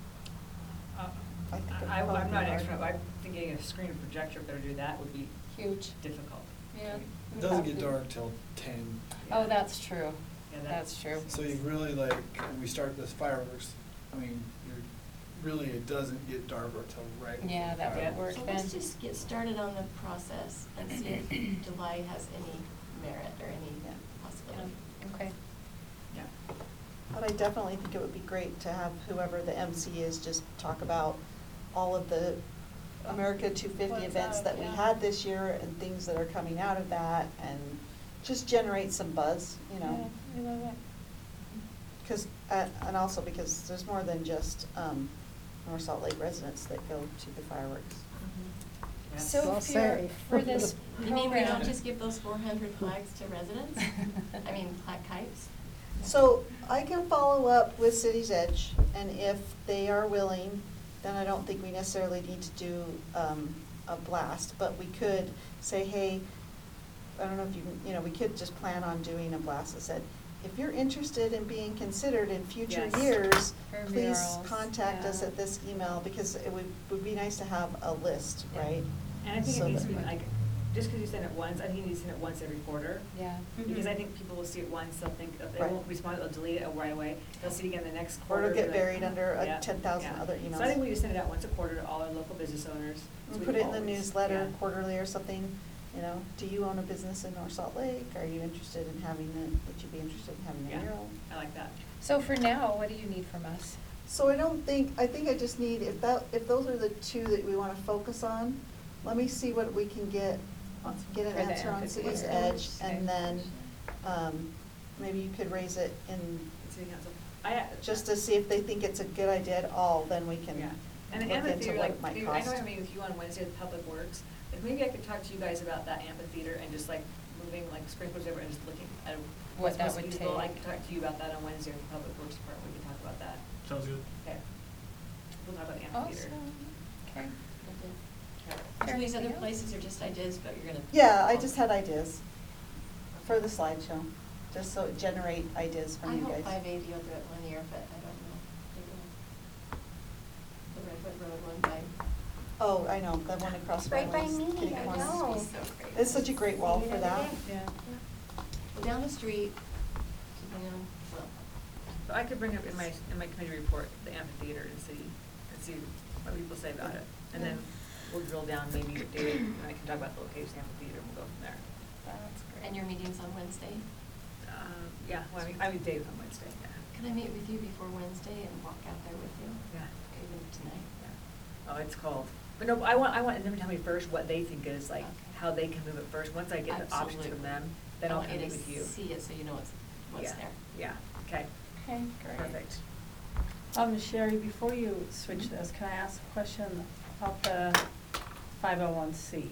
I think it'd I'm probably not be an expert, hard. but I'm thinking a screen and projector, if they're to do that, would be Huge. difficult. Yeah. It doesn't get dark till 10. Oh, that's true. Yeah, That's true. So you really like, when we start this fireworks, I mean, really, it doesn't get darker till right. Yeah, that before would work So then. let's just get started on the process and see if July has any merit or any Yeah. possibility. Okay. Yeah. But I definitely think it would be great to have whoever the MC is just talk about all of the America 250 What's events up, that we yeah. had this year and things that are coming out of that, and just generate some buzz, you know? Yeah, I love it. Because, and also because there's more than just North Salt Lake residents that go to the fireworks. Yeah. So Well if you're, said. for this You mean we don't program- just give those 400 flags to residents? I mean, kites? So I can follow up with City's Edge, and if they are willing, then I don't think we necessarily need to do a blast, but we could say, hey, I don't know if you know, we could just plan on doing a blast that said, if you're interested in being considered in future Yes. years, For please murals, contact us yeah. at this email, because it would be nice to have a list, right? And I think So it needs to that- be like, just because you send it once, I think you need to send it once every quarter. Yeah. Because I think people will see it once, they'll think, they Right. won't respond, they'll delete it right away. They'll see it again the next Or quarter. it'll get they're like, buried under yeah, 10,000 yeah. other emails. So I think we just send it out once a quarter to all our local business owners. so And we put can it in the always- newsletter yeah. quarterly or something, you know, do you own a business in North Salt Lake? Are you interested in having would you be interested in having a Yeah, mural? I like that. So for now, what do you need from us? So I think I just need, if those are the two that we wanna focus on, let me see what we can get an For the answer on amphitheater. City's Edge, Okay. and then, maybe you could raise it in, City council. I, just to see if they think it's a good idea at all, then we can yeah. And the look into amphitheater, what like, it might I know cost. I'm meeting with you on Wednesday with Public Works. If maybe I could talk to you guys about that amphitheater and just like moving like sprinklers over and just looking at What what's that most would feasible. I take. could talk to you about that on Wednesday with the Public Works Department. We can talk about that. Sounds good. Okay. We'll talk about the amphitheater. Awesome. Okay. Okay. So these other Anything else? places are just ideas, but you're gonna. Yeah, I just had ideas for the slideshow, just so it generate ideas from you guys. I hope 580 will do it one year, but I don't know. They will. The Redwood Road one by. Oh, I know, that one across Right by Fairways, me, Kitty I Corner. know. It's so great. It's such a great wall for that. Yeah. Go down the street, you know, well, So I could bring up in my committee report, the amphitheater and see what people say about it. And then we'll drill down maybe with David, and I can talk about the location of the amphitheater, and we'll go from there. That's great. and your meeting's on Wednesday. Yeah, well, I mean David on Wednesday, yeah. Can I meet with you before Wednesday and walk out there with you? Yeah. Even tonight? Yeah. Oh, it's cold. But no, I want them to tell me first what they think is like, Okay. how they can move it first. Once I get the options from Absolutely. them, then I'll I want come you meet to with you. see it so you know what's Yeah, there. Yeah, okay, Okay, great. perfect. Sherry, before you switch this, can I ask a question about the 501c?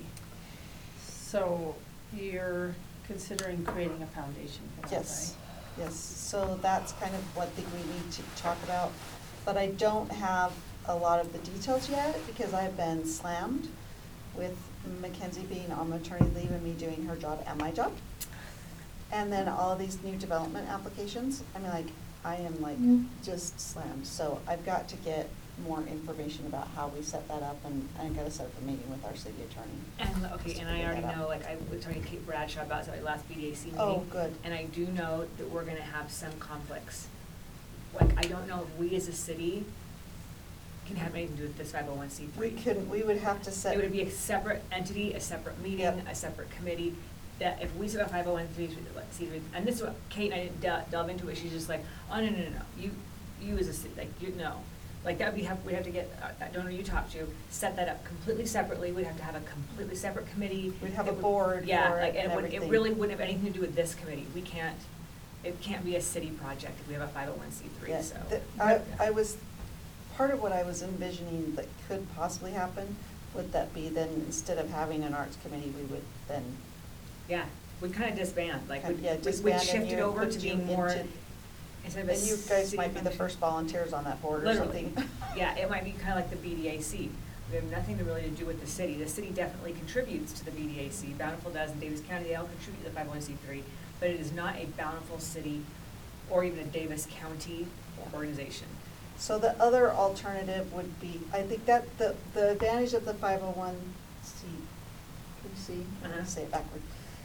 So you're considering creating a foundation for that, right? Yes, yes, so that's kind of what I think we need to talk about, but I don't have a lot of the details yet, because I've been slammed with Mackenzie being on maternity leave and me doing her job and my job. And then all of these new development applications, I mean, like, I am like just slammed, so I've got to get more information about how we set that up, and I gotta set up a meeting with our city attorney. And, okay, just to and I figure already that out. know, like, I was talking to Kate Bradshaw about it at last BDAC meeting. Oh, good. And I do know that we're gonna have some conflicts. Like, I don't know if we as a city can have anything to do with this 501c3. We would have to set. It would be a separate entity, a separate meeting, Yep. a separate committee, that if we set up 501c3, and this is what Kate and I didn't delve into it, she's just like, oh, no, you as a city, like, no. Like, that we'd have to get, that donor you talked to, set that up completely separately, we'd have to have a completely separate committee. We'd have It a would- board Yeah, for it like, and it everything. really wouldn't have anything to do with this committee, it can't be a city project if we have a 501c3, Yeah, so. I was, part of what I was envisioning that could possibly happen would that be then, instead of having an arts committee, we would then? Yeah, we kind of disband, like, Yeah, we'd disband and shift it you- over put to you being more, into- instead of a And you guys city might be the function. first volunteers on that board or Literally. something. Yeah, it might be kind of like the BDAC. We have nothing to really to do with the city. The city definitely contributes to the BDAC. Bountiful does, and Davis County, they all contribute to the 501c3, but it is not a Bountiful City or even a Davis County Yeah. organization. So the other alternative would be, I think that the advantage of the 501c, can you see? I'm gonna Uh-huh. say it backward.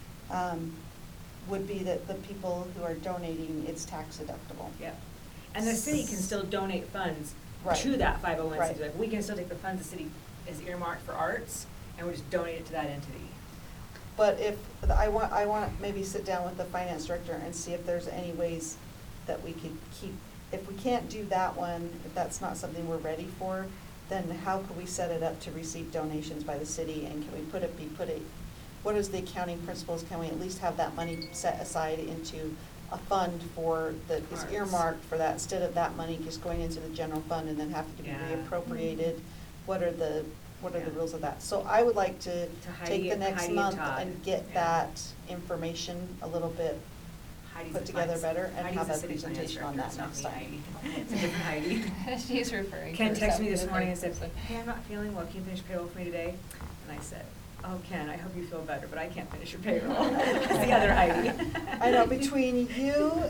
Would be that the people who are donating, it's tax deductible. Yeah. And the city can still donate funds Right. to that 501c3. Right. Like, we can still take the funds the city is earmarked for arts, and we just donate it to that entity. But if, I want to maybe sit down with the finance director and see if there's any ways that we could keep, if we can't do that one, if that's not something we're ready for, then how could we set it up to receive donations by the city, and can we what is the accounting principles, can we at least have that money set aside into a fund that is Arts. earmarked for that, instead of that money just going into the general fund and then having to be Yeah. reappropriated? What are the Yeah. rules of that? So I would like to Heidi- take the next Heidi and month Todd. and get Yeah. that information a little bit Heidi's put the together finance- better and Heidi's have the a city finance presentation on director, that it's next not time. me, Heidi. It's a different Heidi. She's referring Ken to texted me this something morning and said, like- hey, I'm not feeling well, can you finish payroll for me today? And I said, oh, Ken, I hope you feel better, but I can't finish your payroll. It's the other Heidi. I know, between you,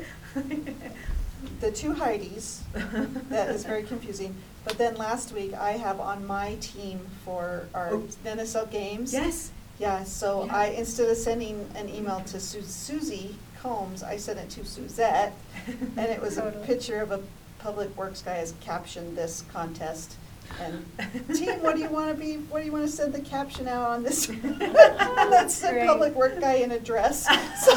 the two Heidis, that is very confusing. But then last week, I have on my team for our Oh. NSL games. Yes. Yeah, so Yeah. instead of sending an email to Susie Combs, I sent it to Suzette. And it was a Totally. picture of a public works guy has captioned this contest. And, team, what do you want to send the caption out on this? And that's the Great. public work guy in a dress. So-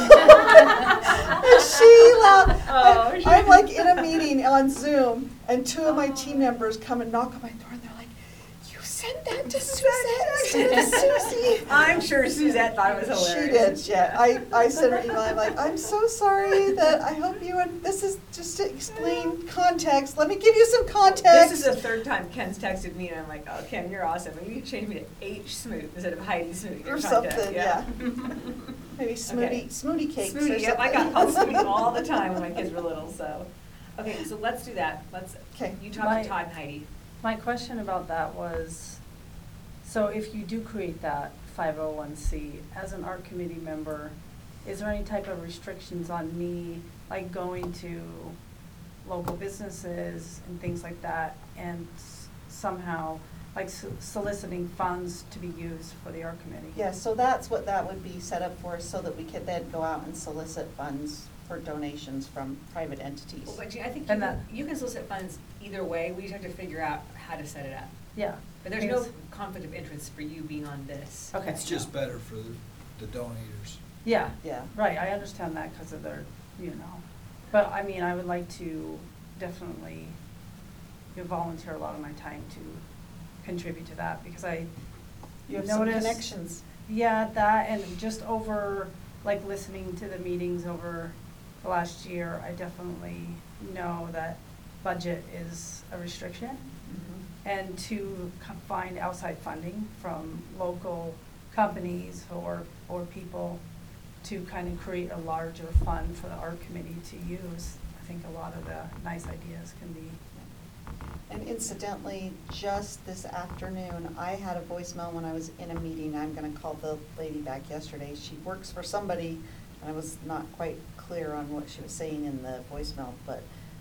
And she laughed. Oh, I'm like in a meeting on Zoom, and two of my team members come and knock on my door, and they're like, you sent that to Suzette instead of Susie. I'm sure Suzette thought it was She hilarious. did, yeah. I sent her an email, I'm like, I'm so sorry that I hope you, and this is just to explain context. Let me give you some context. This is the third time Ken's texted me, and I'm like, oh, Ken, you're awesome. You need to change me to H Smoot instead of Heidi Smoot. Or something, yeah. Maybe Okay. smoothie cakes or Smoothie, yep, I got something. called Smoothie all the time when my kids were little, so. Okay, so let's do that. Okay. You talk My- to Todd and Heidi. My question about that was, so if you do create that 501c, as an art committee member, is there any type of restrictions on me, like going to local businesses and things like that, and somehow, like soliciting funds to be used for the art committee? Yeah, so that's what that would be set up for, so that we could then go out and solicit funds for donations from private entities. Well, but I think And that- you can solicit funds either way. We just have to figure out how to set it up. Yeah. But there's no Because- conflict of interest for you being on this. Okay. It's just better for the donators. Yeah. Yeah. Right, I understand that because of their, but I mean, I would like to definitely volunteer a lot of my time to contribute to that, because I You have some noticed- connections. Yeah, that, and just over, like, listening to the meetings over the last year, I definitely know that budget is a restriction. Mhm. And to find outside funding from local companies or people to kind of create a larger fund for the art committee to use, I think a lot of the nice ideas can be. And incidentally, just this afternoon, I had a voicemail when I was in a meeting. I'm gonna call the lady back yesterday. She works for somebody, and I was not quite clear on what she was saying in the voicemail, but,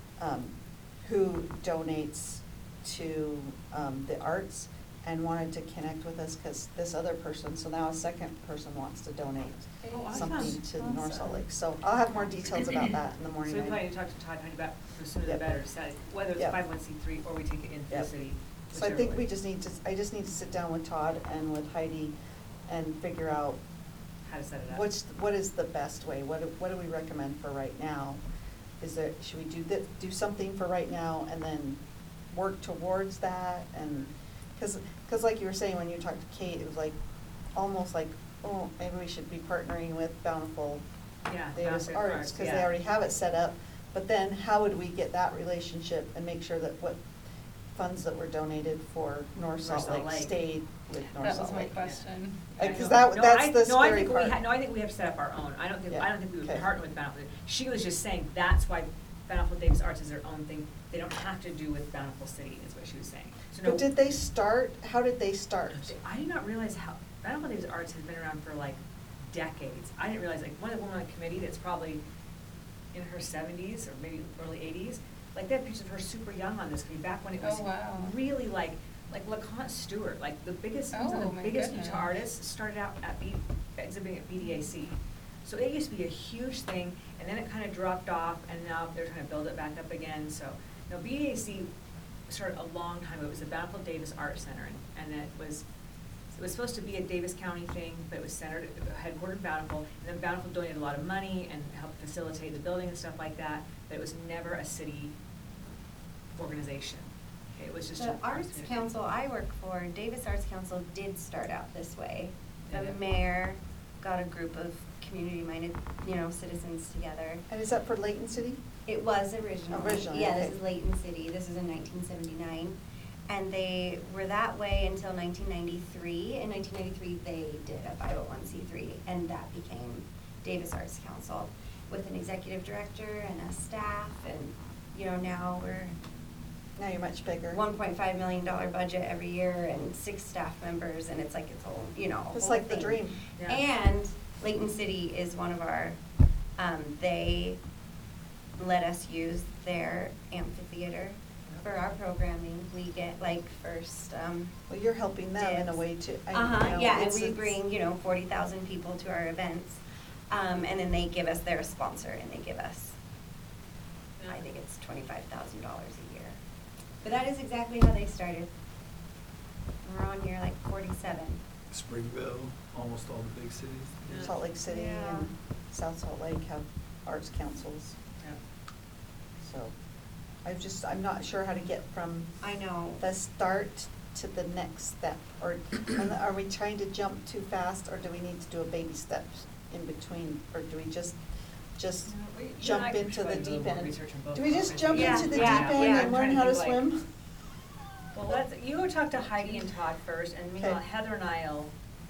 who donates to, the arts, and wanted to connect with us, cause this other person, so now a second person wants to donate Oh, awesome. something to North Salt Awesome. Lake. So I'll have more details about that in the So morning. we probably need to talk to Todd and Heidi about the sooner the Yep. better, decide whether it's Yep. 501c3 or we take it into the Yep. city. So I whichever think way. we just need to, I just need to sit down with Todd and with Heidi and figure out How to set it up. what is the best way? What do we recommend for right now? Should we do something for right now and then work towards that? And, cause like you were saying, when you talked to Kate, it was like, almost like, oh, maybe we should be partnering with Bountiful Yeah, Davis Bountiful Arts, Arts, cause yeah. they already have it set up. But then how would we get that relationship and make sure that funds that were donated for North Salt Salt Lake Lake. stayed with North That Salt was my Lake? question. Because that's the No, I scary think we part. no, I think we have to set up our own. I don't think we would Okay. partner with Bountiful. She was just saying that's why Bountiful Davis Arts is their own thing. They don't have to do with Bountiful City, is what she was saying. So no, But did they start, how did they start? I did not realize how, Bountiful Davis Arts has been around for like decades. I didn't realize, like, one of the women on the committee that's probably in her 70s or maybe early 80s, like, they have pictures of her super young on this committee, back when it was Oh, wow. really like LeConte Stewart, like the biggest, some Oh, of the my biggest goodness. Utah artists started out at exhibiting at BDAC. So it used to be a huge thing, and then it kind of dropped off, and now they're trying to build it back up again. So, no, BDAC started a long time ago. It was the Bountiful Davis Art Center, and it was supposed to be a Davis County thing, but it was centered, headquartered in Bountiful, and then Bountiful donated a lot of money and helped facilitate the building and stuff like that, but it was never a city organization. It was just The a Arts community. Council I work for, Davis Arts Council did start out this way. The Yeah. mayor got a group of community-minded, citizens together. And is that for Layton City? It was originally. Originally, Yeah, okay. this is Layton City. This is in 1979. And they were that way until 1993. In 1993, they did a 501c3, and that became Davis Arts Council with an executive director and a staff, and, now we're Now you're much bigger. $1.5 million budget every year and 6 staff members, and it's like its whole, It's whole like the thing. dream. Yeah. And Layton City is one of our, they let us use their amphitheater for our programming. We get like first, Well, you're helping them in a dibs. way to. Yeah, and we bring, 40,000 people to our events. And then they give us, they're a sponsor, and they give us, I think it's $25,000 a year. But that is exactly how they started. We're on year like 47. Springville, almost all the big cities. Salt Lake City Yeah. and South Salt Lake have arts councils, Yeah. so I'm not sure how to get from I know. the start to the next step, or are we trying to jump too fast, or do we need to do a baby steps in between, or do we just You and I jump can into the probably do a deep little end? research on both Do we just jump programs. into the Yeah, deep yeah, end yeah, and I'm learn trying how to to think, like- swim? Well, you go talk to Heidi and Todd first, and meanwhile, Okay. Heather and I'll,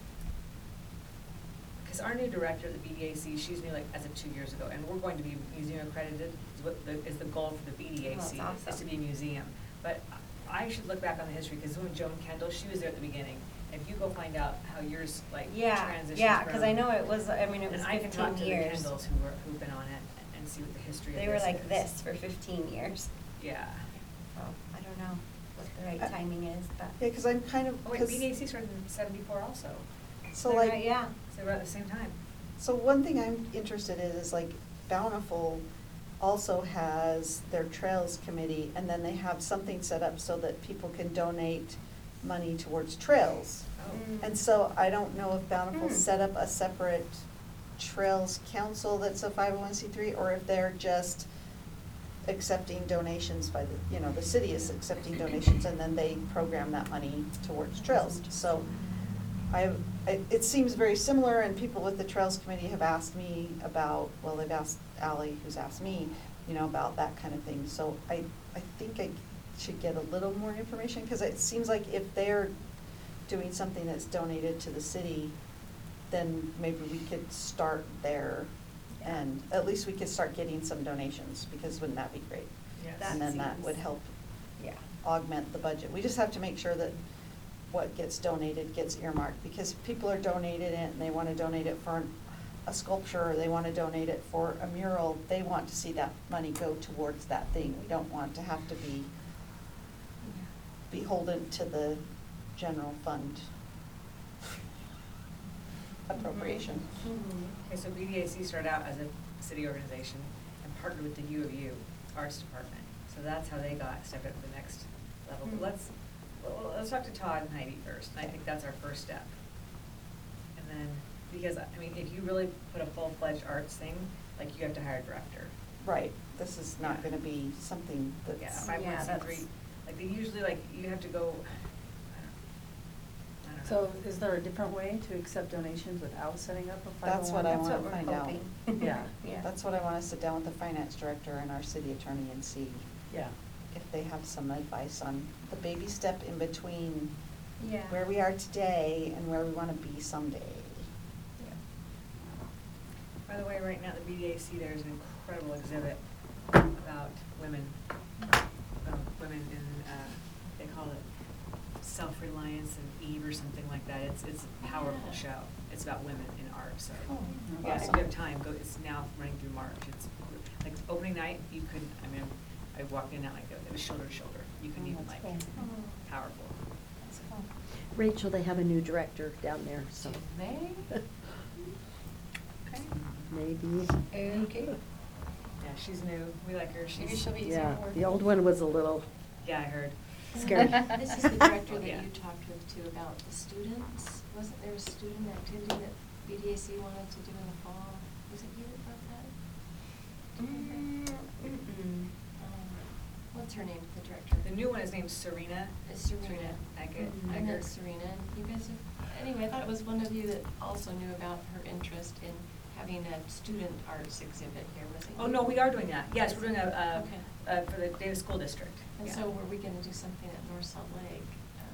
because our new director of the BDAC, she's new like as of 2 years ago, and we're going to be museum accredited, is the goal for the BDAC, That's is awesome. to be a museum. But I should look back on the history, because when Joan Kendall, she was there at the beginning. If you go find out how yours like Yeah, transitions yeah, because I from- know it was 15 And I can talk to the years. Kendalls who've been on it and see what the history of They this were like is. this for 15 years. Yeah. So I don't know what the right Uh, timing is, but. Yeah, because I'm kind of, Oh wait, 'cause- BDAC started in '74 also, so They're like. right, yeah. so we're at the same time. So one thing I'm interested in is like Bountiful also has their trails committee, and then they have something set up so that people can donate money towards trails. Oh. Mm. And so I don't know if Bountiful Hmm. set up a separate trails council that's a 501c3, or if they're just accepting donations by the city is accepting donations, and then they program that money towards trails. So it seems very similar, and people with the Trails Committee have asked me about, well, they've asked Ally, who's asked me, about that kind of thing. So I think I should get a little more information, because it seems like if they're doing something that's donated to the city, then maybe we could start there, and at least we could start getting some donations, because wouldn't that be great? Yes. That And then that seems- would help Yeah. augment the budget. We just have to make sure that what gets donated gets earmarked, because if people are donating it and they want to donate it for a sculpture, or they want to donate it for a mural, they want to see that money go towards that thing. We don't want to have to be beholden to the general fund appropriation. Okay, so BDAC started out as a city organization and partnered with the U of U Arts Department. So that's how they stepped up to the next level. But let's talk to Todd and Heidi first. And I think that's our first step. And then, because, I mean, if you really put a full-fledged arts thing, like, you have to hire a director. Right, this is not Yeah. gonna be something Yeah, that's. 501c3, like, they usually, like, you have to go, I don't know. So is there a different way to accept donations without setting up a 501? That's what I That's wanna what we're find out. hoping. Yeah. Yeah. That's what I wanna sit down with the finance director and our city attorney and see. Yeah. if they have some advice on the baby step in between Yeah. where we are today and where we want to be someday. By the way, right now at the BDAC, there's an incredible exhibit about women, women in, they call it self-reliance and Eve or something like that. It's a powerful show. It's about women in art, so. Oh, Yeah, if awesome. you have time, go, it's now running through March. It's, like, opening night, you couldn't, I mean, I walked in and out like, it was shoulder to shoulder. You couldn't even that's like, cool. powerful. That's cool. Rachel, they have a new director down there, so Do they? Okay. maybe. Okay. Yeah, she's new. We like her. Maybe She's, she'll be easier Yeah, to work the old with. one was a little yeah, I heard. scary. This is the director that Yeah. you talked with too about the students. Wasn't there a student activity that BDAC wanted to do in the fall? Was it you that brought that? Do you remember? What's her name, the director? The new one is named Serena. It's Serena. Eggert. I met Serena. You guys have, anyway, I thought it was one of you that also knew about her interest in having a student arts exhibit here, was it? Oh, you? no, we are doing that. Yes, we're doing Okay. for the Davis School District. And Yeah. so were we gonna do something at North Salt Lake?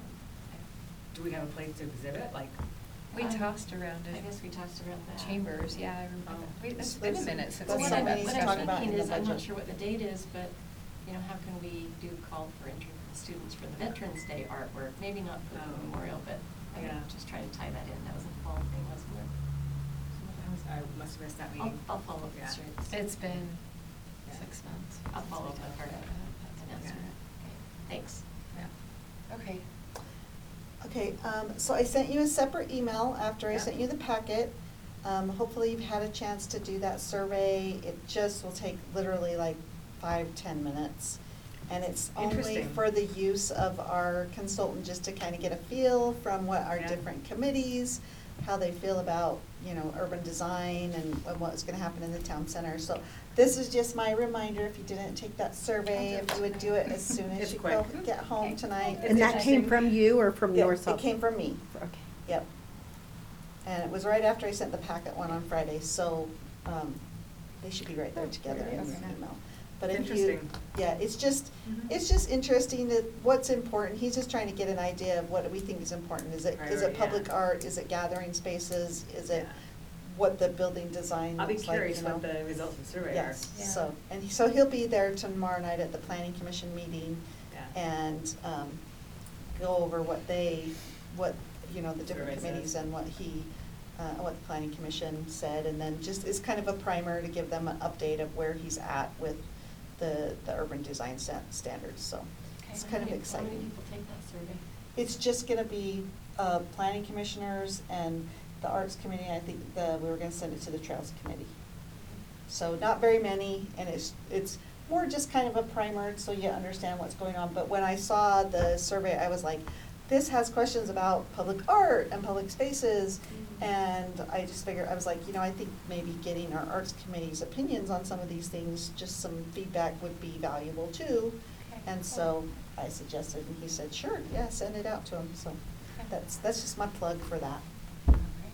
Do we have a place to exhibit, like? We tossed around I it. guess we tossed around that. Chambers, yeah, I remember. Oh. Wait, it's been a minute since That's we What had I'm, that something what to I'm talk discussion. about in thinking the is, I'm not budget. sure what the date is, but, you know, how can we do call for students for the Veterans Day artwork? Maybe not for the Oh. memorial, but I Yeah. just trying to tie that in. That was a fall thing, wasn't it? I must have missed that I'll, meeting. I'll follow up Yeah. with Sherry. It's been Yeah. 6 months. I'll since follow we up with talked her about that. announcement. Okay, thanks. Yeah. Okay. Okay, so I sent you a separate email after I Yeah. sent you the packet. Hopefully you've had a chance to do that survey. It just will take literally like 5-10 minutes. And it's only Interesting. for the use of our consultant, just to kind of get a feel from what our Yeah. different committees, how they feel about, you know, urban design and what's gonna happen in the town center. So this is just my reminder, if you didn't take that survey, if you would do it as soon as It's you quick. go get home Okay. tonight. It's And that came interesting. from you or from Yeah, North Salt? It came from me. Okay. Yep. And it was right after I sent the packet one on Friday, so, they should be right there together in the Okay. email. But It's if you, interesting. yeah, it's just, Mhm. it's just interesting that what's important, he's just trying to get an idea of what we think is important. Is it Priority, public yeah. art, is it gathering spaces, is it Yeah. what the building design I'll be looks like, curious you know? what the results of the survey are. Yes, Yeah. so, so he'll be there tomorrow night at the planning commission meeting Yeah. and, go over what they, you know, the different Survey says. committees and what what the planning commission said, and then just is kind of a primer to give them an update of where he's at with the urban design standards, so it's Okay, kind of How many exciting. people take that survey? It's just gonna be, planning commissioners and the arts committee, I think we were gonna send it to the trails committee. So not very many, and it's more just kind of a primer, so you understand what's going on. But when I saw the survey, I was like, this has questions about public art and public spaces. And I just figured, I was like, you know, I think maybe getting our arts committee's opinions on some of these things, just some feedback would be valuable too. Okay, And cool. so I suggested, and he said, sure, yeah, send it out to him. So Okay. that's just my plug for that. All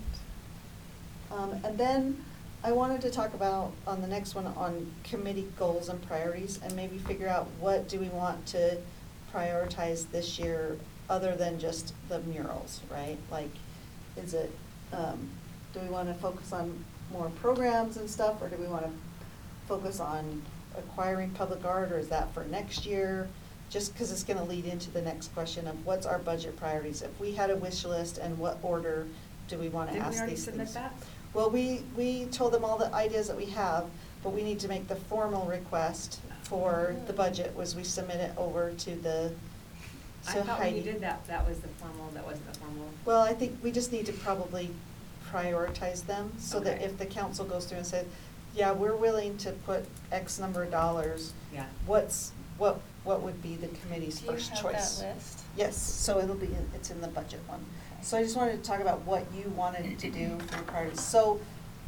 right. And then I wanted to talk about, on the next one, on committee goals and priorities, and maybe figure out what do we want to prioritize this year, other than just the murals, right? Like, is it, do we want to focus on more programs and stuff, or do we want to focus on acquiring public art, or is that for next year? Just because it's going to lead into the next question of what's our budget priorities? If we had a wish list, and what order do we want to Didn't we ask already these submit things? that? Well, we told them all the ideas that we have, but we need to make the formal request for the budget, was we submit it over to the, I to thought when Heidi. you did that, that was the formal, that wasn't the formal. Well, I think we just need to probably prioritize them, so that Okay. if the council goes through and says, yeah, we're willing to put X number of dollars, Yeah. what would be the committee's Do you first have choice? that list? Yes, so it's in the budget one. Okay. So I just wanted to talk about what you wanted to do for your priorities. So,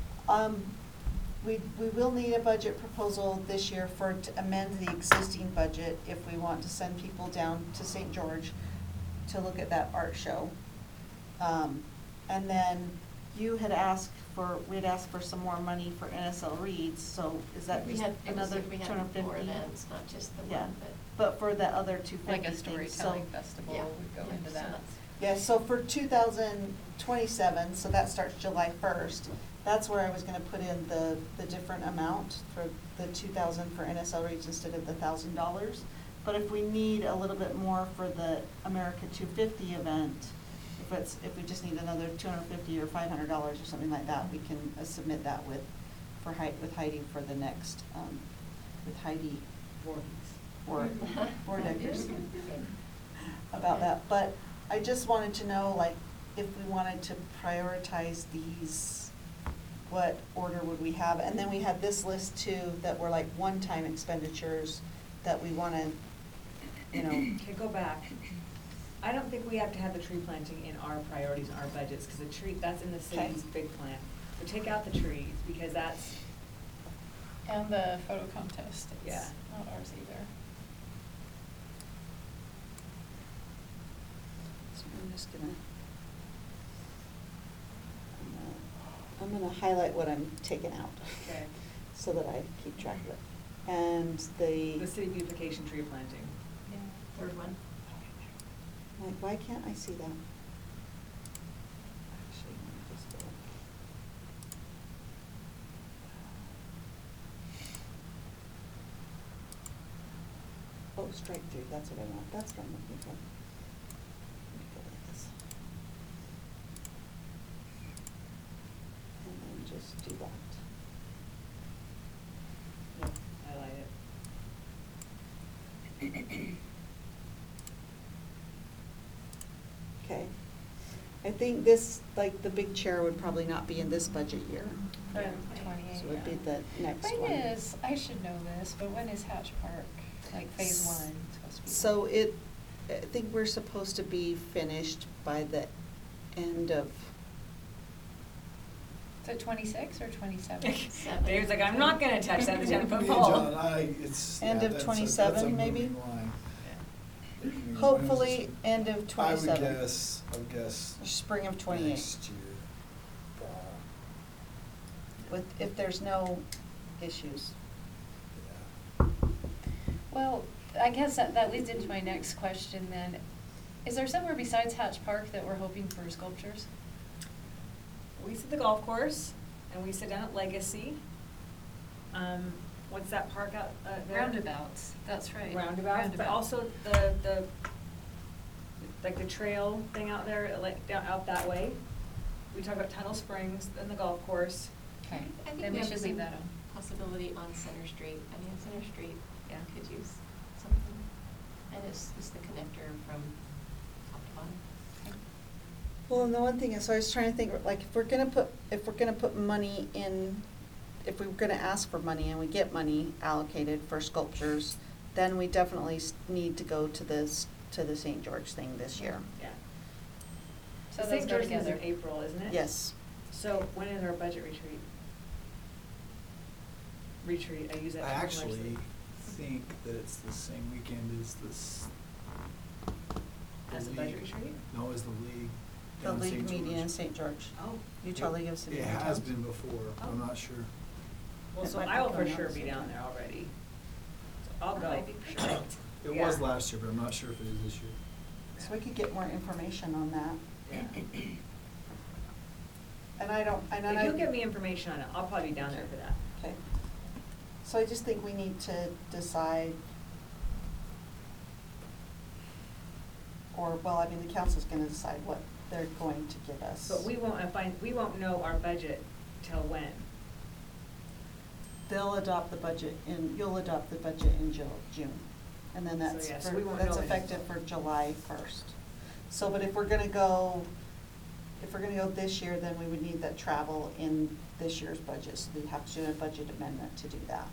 we will need a budget proposal this year to amend the existing budget if we want to send people down to St. George to look at that art show. And then you had asked for, we'd asked for some more money for NSL Reads, so is that We just had, it was, another we 250? had 4 events, not just the Yeah, one, but. but for the other 250 Like a things, storytelling so. festival Yeah. would go Yeah, into so that. that's- Yeah, so for 2027, so that starts July 1st, that's where I was gonna put in the different amount for the 2,000 for NSL Reads instead of the $1,000. But if we need a little bit more for the America 250 event, if we just need another $250 or $500 or something like that, we can submit that with Heidi for the next, with Heidi Wardeckers about that. But I just wanted to know, like, if we wanted to prioritize these, what order would we have? And then we had this list too, that were like one-time expenditures that we wanna, you know. Okay, go back. I don't think we have to have the tree planting in our priorities and our budgets, because the tree, that's in the city's big plan. So take out the trees, because that's, And the photo contest, Yeah. it's not ours either. So I'm just I'm gonna highlight what I'm taking out. Okay. So that I keep track of it. And the city beautification tree planting. Yeah. 3rd one. like, why can't I see that? Actually, let me just go. Oh, strike through, that's what I want, that's what I'm looking for. Let me go like this. And then just do that. Yep, highlight it. Okay. I think this, like, the big chair would probably not be in this budget year. For Yeah. 28. So it would be the next one. When is, I should know this, but when is Hatch Park, like phase 1 supposed to be? So I think we're supposed to be finished by the end of, Is it 26 or 27? Dave's like, I'm not gonna touch that 10-foot Hey, pole. John, it's. End yeah, of that's a 27 moving maybe? line. I mean, hopefully, when end of is- 27. I would guess. Spring of 28. Next year. If there's no issues. Yeah. Well, I guess that leads into my next question then. Is there somewhere besides Hatch Park that we're hoping for sculptures? We sit the golf course, and we sit down at Legacy. What's that park out there? Roundabouts, that's right. Roundabouts, but also the like the trail thing out there, like down out that way. We talk about Tunnel Springs and the golf course. Okay, I think then we have should some leave that on. Possibility on Center Street. I mean, Center Street, Yeah. could use something. And it's the connector from top to bottom. Well, and the one thing is, so I was trying to think, like, if we're gonna put money in, if we're gonna ask for money and we get money allocated for sculptures, then we definitely need to go to the St. George thing this year. Yeah. So The those St. go George is in together. April, isn't it? Yes. So when is our budget retreat? Retreat, I use that I term actually nicely. think that it's the same weekend as this. As the budget retreat? No, as the league. The down in league St. meeting George. in St. George. Oh. Utah League of Cities It and has Towns. been before, but I'm Oh. not sure. Well, It so might I will be for going sure on be soon. down there already. So I'll That go. might be for sure. perfect. It Yeah. was last year, but I'm not sure if it is this year. So we could get more information on that. Yeah. And I don't, and If I. you'll give me information on it, I'll probably be down there for that. Okay. So I just think we need to decide, or, well, I mean, the council's gonna decide what they're going to give us. But we won't know our budget till when? They'll adopt the budget you'll adopt the budget in June. And then So, that's, yeah, so we won't that's know it effective until- for July 1st. So, but if we're gonna go this year, then we would need that travel in this year's budget, so we have to do a budget amendment to do that.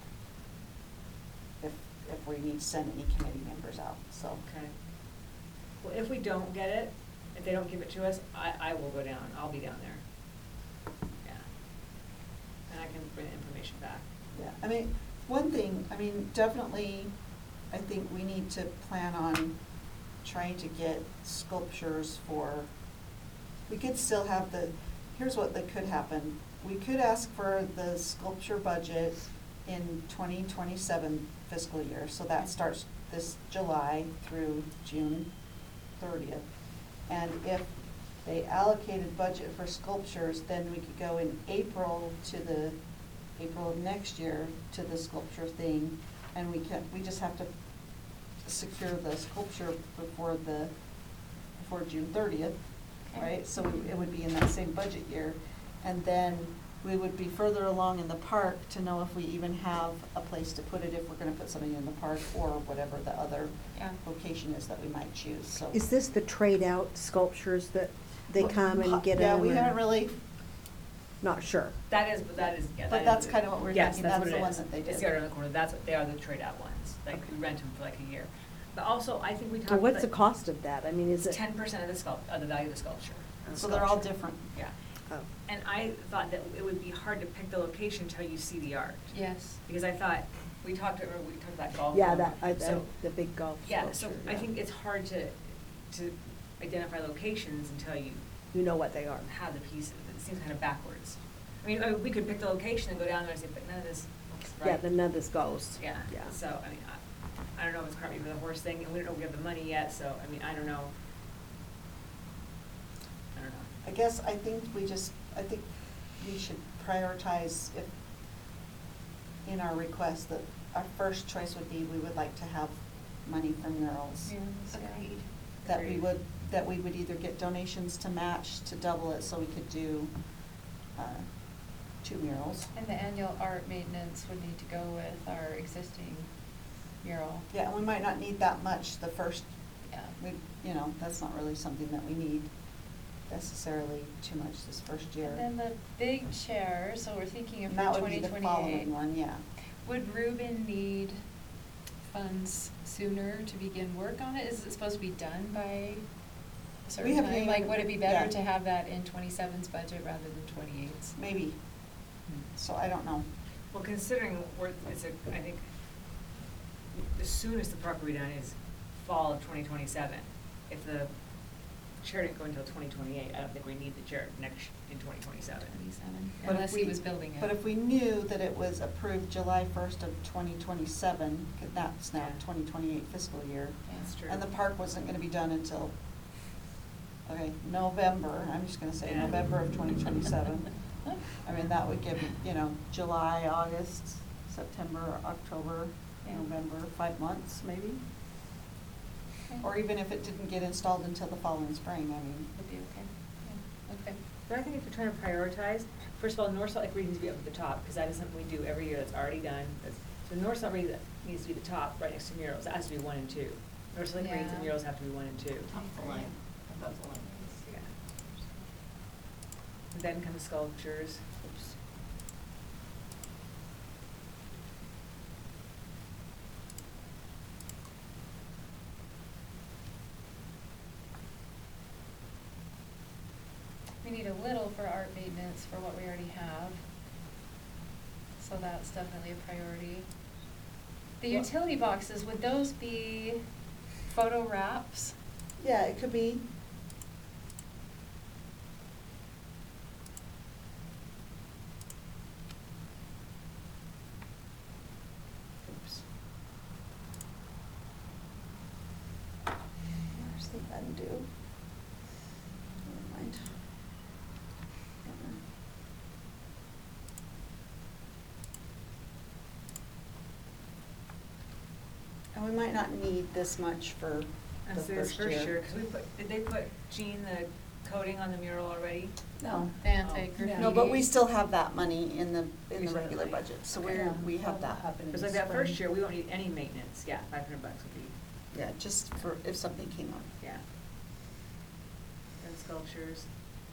If we need to send any committee members out, so. Okay. Well, if we don't get it, if they don't give it to us, I will go down, I'll be down there. Yeah. And I can bring the information back. Yeah, I mean, one thing, I mean, definitely, I think we need to plan on trying to get sculptures for, we could still have here's what that could happen. We could ask for the sculpture budget in 2027 fiscal year, so that starts this July through June 30th. And if they allocated budget for sculptures, then we could go in April of next year to the sculpture thing, and we just have to secure the sculpture before June 30th, right? So it would be in that same budget year. And then we would be further along in the park to know if we even have a place to put it, if we're gonna put something in the park or whatever the other Yeah. location is that we might choose, so. Is this the trade-out sculptures that they come and get Yeah, them? we or- haven't really, Not sure. That is, yeah. but that that's is- kind of what we're yes, thinking, that's that's what the it one is. that they did. It's the other corner, they are the trade-out ones, like we rent them for like a year. But also, I think we talked. Well, what's the like, cost of that? I mean, is it? 10% of the value of the sculpture. So they're all different. Yeah. Oh. And I thought that it would be hard to pick the location until you see the art. Yes. Because I thought, we talked about golf. Yeah, club. So- the big golf Yeah, so sculpture, I yeah. think it's hard to identify locations until you You know what they are. have the pieces. It seems kind of backwards. I mean, we could pick the location and go down there and say, but none of this looks right. Yeah, then none of this goes. Yeah, Yeah. so, I mean, I don't know if it's cart before the horse thing, and we don't know if we have the money yet, so, I mean, I don't know. I don't know. I guess I think we should prioritize if, in our request, that our first choice would be, we would like to have money from murals. Agreed. That we would either get donations to match, to double it, so we could do, 2 murals. And the annual art maintenance would need to go with our existing mural. Yeah, and we might not need that much the first, Yeah. that's not really something that we need necessarily too much this first year. And then the big chair, so we're thinking of And for that would be 2028. the following one, yeah. Would Ruben need funds sooner to begin work on it? Is it supposed to be done by a certain haven't time? Like, even- would it be better yeah. to have that in 27's budget rather than 28's? Maybe. So I don't know. Well, considering I think, the soonest the park will be done is fall of 2027. If the chair didn't go until 2028, I don't think we need the chair in 2027. 27, But if unless he we- was building it. But if we knew that it was approved July 1st of 2027, 'cause that's now Yeah. 2028 fiscal year. That's true. And the park wasn't gonna be done until, November, I'm just gonna say Yeah. November of 2027. I mean, that would give, July, August, September, October, Yeah. November, 5 months maybe? Okay. Or even if it didn't get installed until the following spring, I mean. Would be okay, yeah, okay. But I think if you're trying to prioritize, first of all, North Salt Lake Reed needs to be up at the top, because that is something we do every year that's already done. So North Salt Reed needs to be the top, right next to murals. That has to be 1 and 2. North Salt Lake Reed's and Yeah. murals have to be 1 and 2. Top of the line, above the line. Yeah. Then comes sculptures. Oops. We need a little for art maintenance for what we already have. So that's definitely a priority. The What- utility boxes, would those be photo wraps? Yeah, it could be. Oops. Where's the undo? Never mind. And we might not need this much for the That's this first year. because did they put, Jean, the coating on the mural already? No. The anti-graffiti. No, but we still have that money in the We still have regular money. budget, so Yeah, we have that. It's like that first year, we won't need any maintenance, yeah, $500 would be, Yeah, just for if something came up. yeah. And sculptures.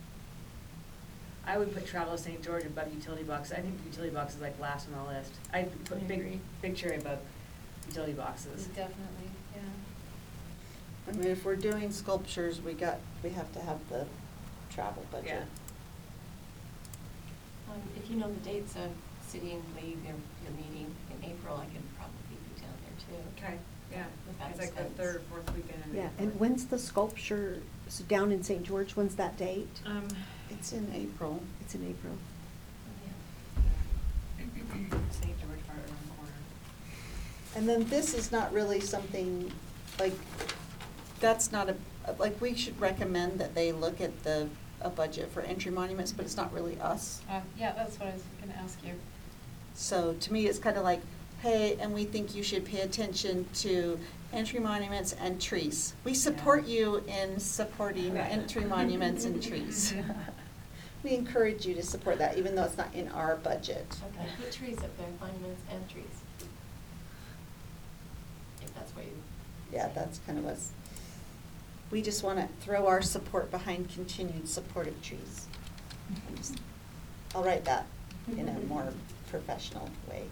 I would put Travel to St. George above utility boxes. I think utility box is like last on the list. I'd put I agree. big cherry above utility boxes. Definitely, yeah. I mean, if we're doing sculptures, we have to have the travel budget. Yeah. If you know the dates of City and League, their meeting in April, I could probably be down there too. Okay. Yeah, Without it's like the expense. third or fourth weekend in Yeah, April. and when's the sculpture, so down in St. George, when's that date? It's in April. It's in April. St. George Art around the corner. And then this is not really something, like, that's not like, we should recommend that they look at a budget for entry monuments, but it's not really us. Yeah, that's what I was gonna ask you. So to me, it's kind of like, hey, and we think you should pay attention to entry monuments and trees. We support you in supporting Right. entry monuments and trees. We encourage you to support that, even though it's not in our budget. Okay, put trees up there, monuments and trees. If that's what you. Yeah, that's kind of us. We just want to throw our support behind continued support of trees. I'll write that in a more professional way.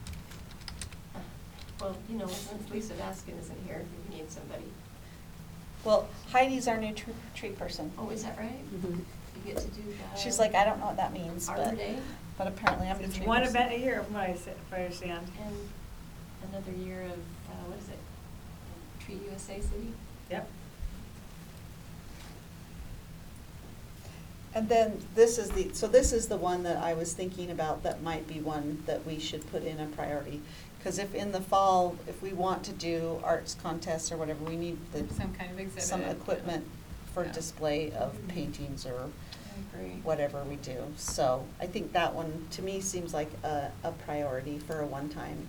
Well, you know, since Lisa Baskin isn't here, we need somebody. Well, Heidi's our new tree person. Oh, is that right? Mhm. You get to do that. She's like, I don't know what that means, Arbor but, Day? but apparently I'm the It's tree one person. event a year, from what if I understand. And another year of, what is it? Tree USA City? Yep. And then this is the one that I was thinking about that might be one that we should put in a priority. Because if in the fall, if we want to do arts contests or whatever, we need Some kind of exhibit. some equipment for Yeah. display of Mhm. paintings or I agree. whatever we do. So I think that one, to me, seems like a priority for a one-time.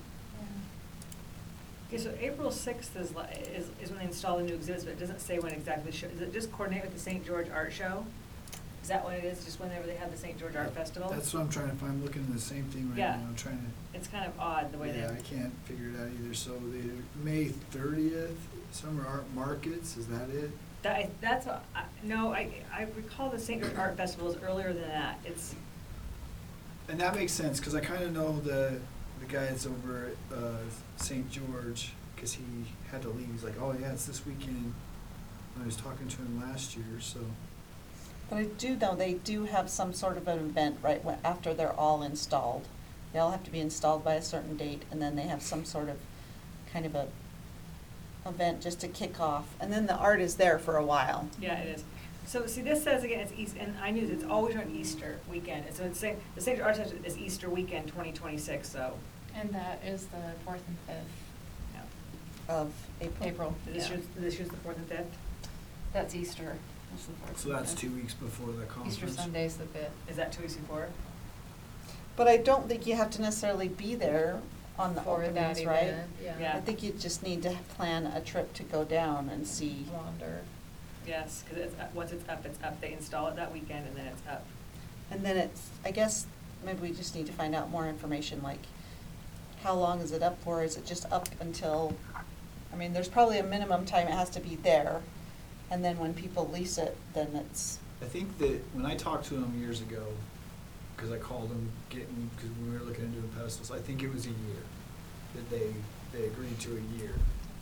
Okay, so April 6th is when they install the new exhibits, but it doesn't say when exactly. Does it just coordinate with the St. George Art Show? Is that what it is, just whenever they have the St. George Art Festival? That's what I'm trying to find, I'm looking at the same thing right Yeah. now, I'm trying to. It's kind of odd the way they. Yeah, I can't figure it out either, so the May 30th, Summer Art Markets, is that it? That's, no, I recall the St. George Art Festival is earlier than that. It's, And that makes sense, because I kind of know the guy that's over at St. George, because he had to leave, he's like, oh yeah, it's this weekend. I was talking to him last year, so. But I do know they do have some sort of an event right after they're all installed. They all have to be installed by a certain date, and then they have some sort of kind of a event just to kick off. And then the art is there for a while. yeah, it is. So, see, this says again, it's East, and I knew it's always on Easter weekend. And so it's saying, the St. George Art Center is Easter weekend 2026, so. And that is the 4th and 5th. Yeah. Of April. April, This yeah. year's, this year's the 4th and 5th? That's Easter. That's the 4th So and that's 5th. 2 weeks before the conference. Easter Sunday's the 5th. Is that 2 weeks before? But I don't think you have to necessarily be there on the For that openings, right? event, yeah. Yeah. I think you just need to plan a trip to go down and see. Wander. Yes, because once it's up, it's up. They install it that weekend and then it's up. And then it's, I guess, maybe we just need to find out more information, like, how long is it up for? Is it just up until, I mean, there's probably a minimum time it has to be there. And then when people lease it, then it's, I think that when I talked to him years ago, because I called him because when we were looking into doing pedestals, I think it was a year that they agreed to a year.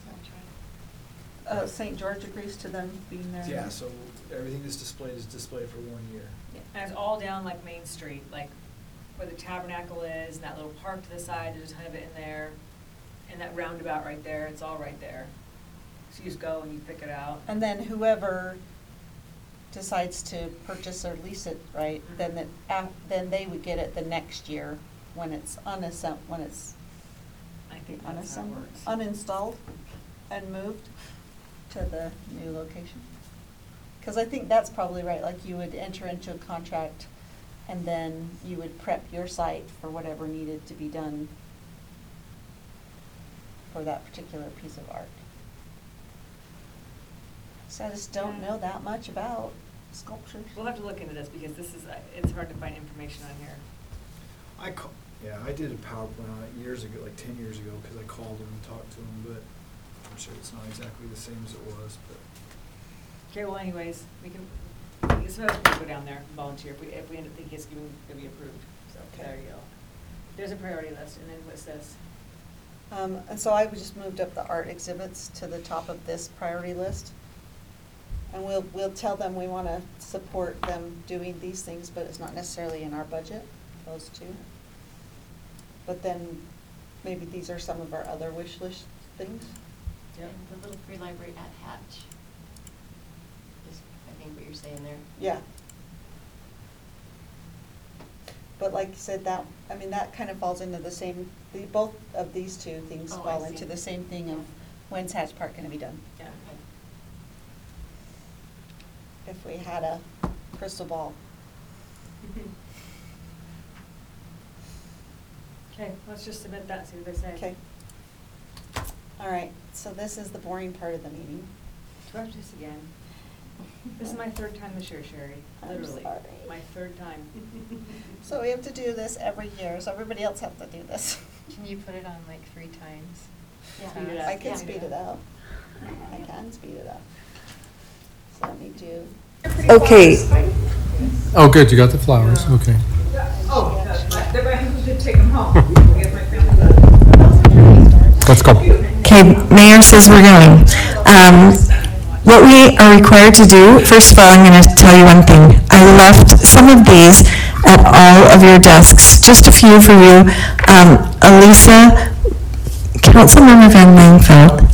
St. George agrees to them being there. Yeah, so everything that's displayed is displayed for 1 year. And it's all down like Main Street, like where the Tabernacle is, and that little park to the side, there's a ton of it in there. And that roundabout right there, it's all right there. So you just go and you pick it out. And then whoever decides to purchase or lease it, right, then then they would get it the next year when it's when it's I think that's how it works. uninstalled and moved to the new location. Because I think that's probably right, like you would enter into a contract and then you would prep your site for whatever needed to be done for that particular piece of art. So I just don't know that much about sculptures. We'll have to look into this because this is, it's hard to find information on here. I did a PowerPoint on it years ago, like 10 years ago, because I called him and talked to him, but I'm sure it's not exactly the same as it was, but. Okay, well anyways, we can go down there and volunteer if we end up thinking it's going to be approved. So there you go. There's a priority list, and then what's this? And so I just moved up the art exhibits to the top of this priority list. And we'll tell them we want to support them doing these things, but it's not necessarily in our budget, those two. But then maybe these are some of our other wish list things. Yep. And the little free library at Hatch is, I think, what you're saying there. Yeah. But like you said, that, I mean, that kind of falls into the same, both of these two things Oh, I fall see. into the same thing of when's Hatch Park gonna be done? Yeah. If we had a crystal ball. Okay, let's just submit that, see what they say. Okay. All right, so this is the boring part of the meeting. Do I have to do this again? This is my third time this year, Sherry, I'm literally. sorry. My third time. So we have to do this every year, so everybody else has to do this. Can you put it on like 3 times? Yeah. Speed it up. I can Yeah. speed it up. I can speed it up. So let me do. Okay. Oh, good, you got the flowers, okay. Let's go. Okay, Mayor says we're going. What we are required to do, first of all, I'm going to tell you one thing. I left some of these at all of your desks, just a few for you. Elisa, Councilmember Van Langfeld,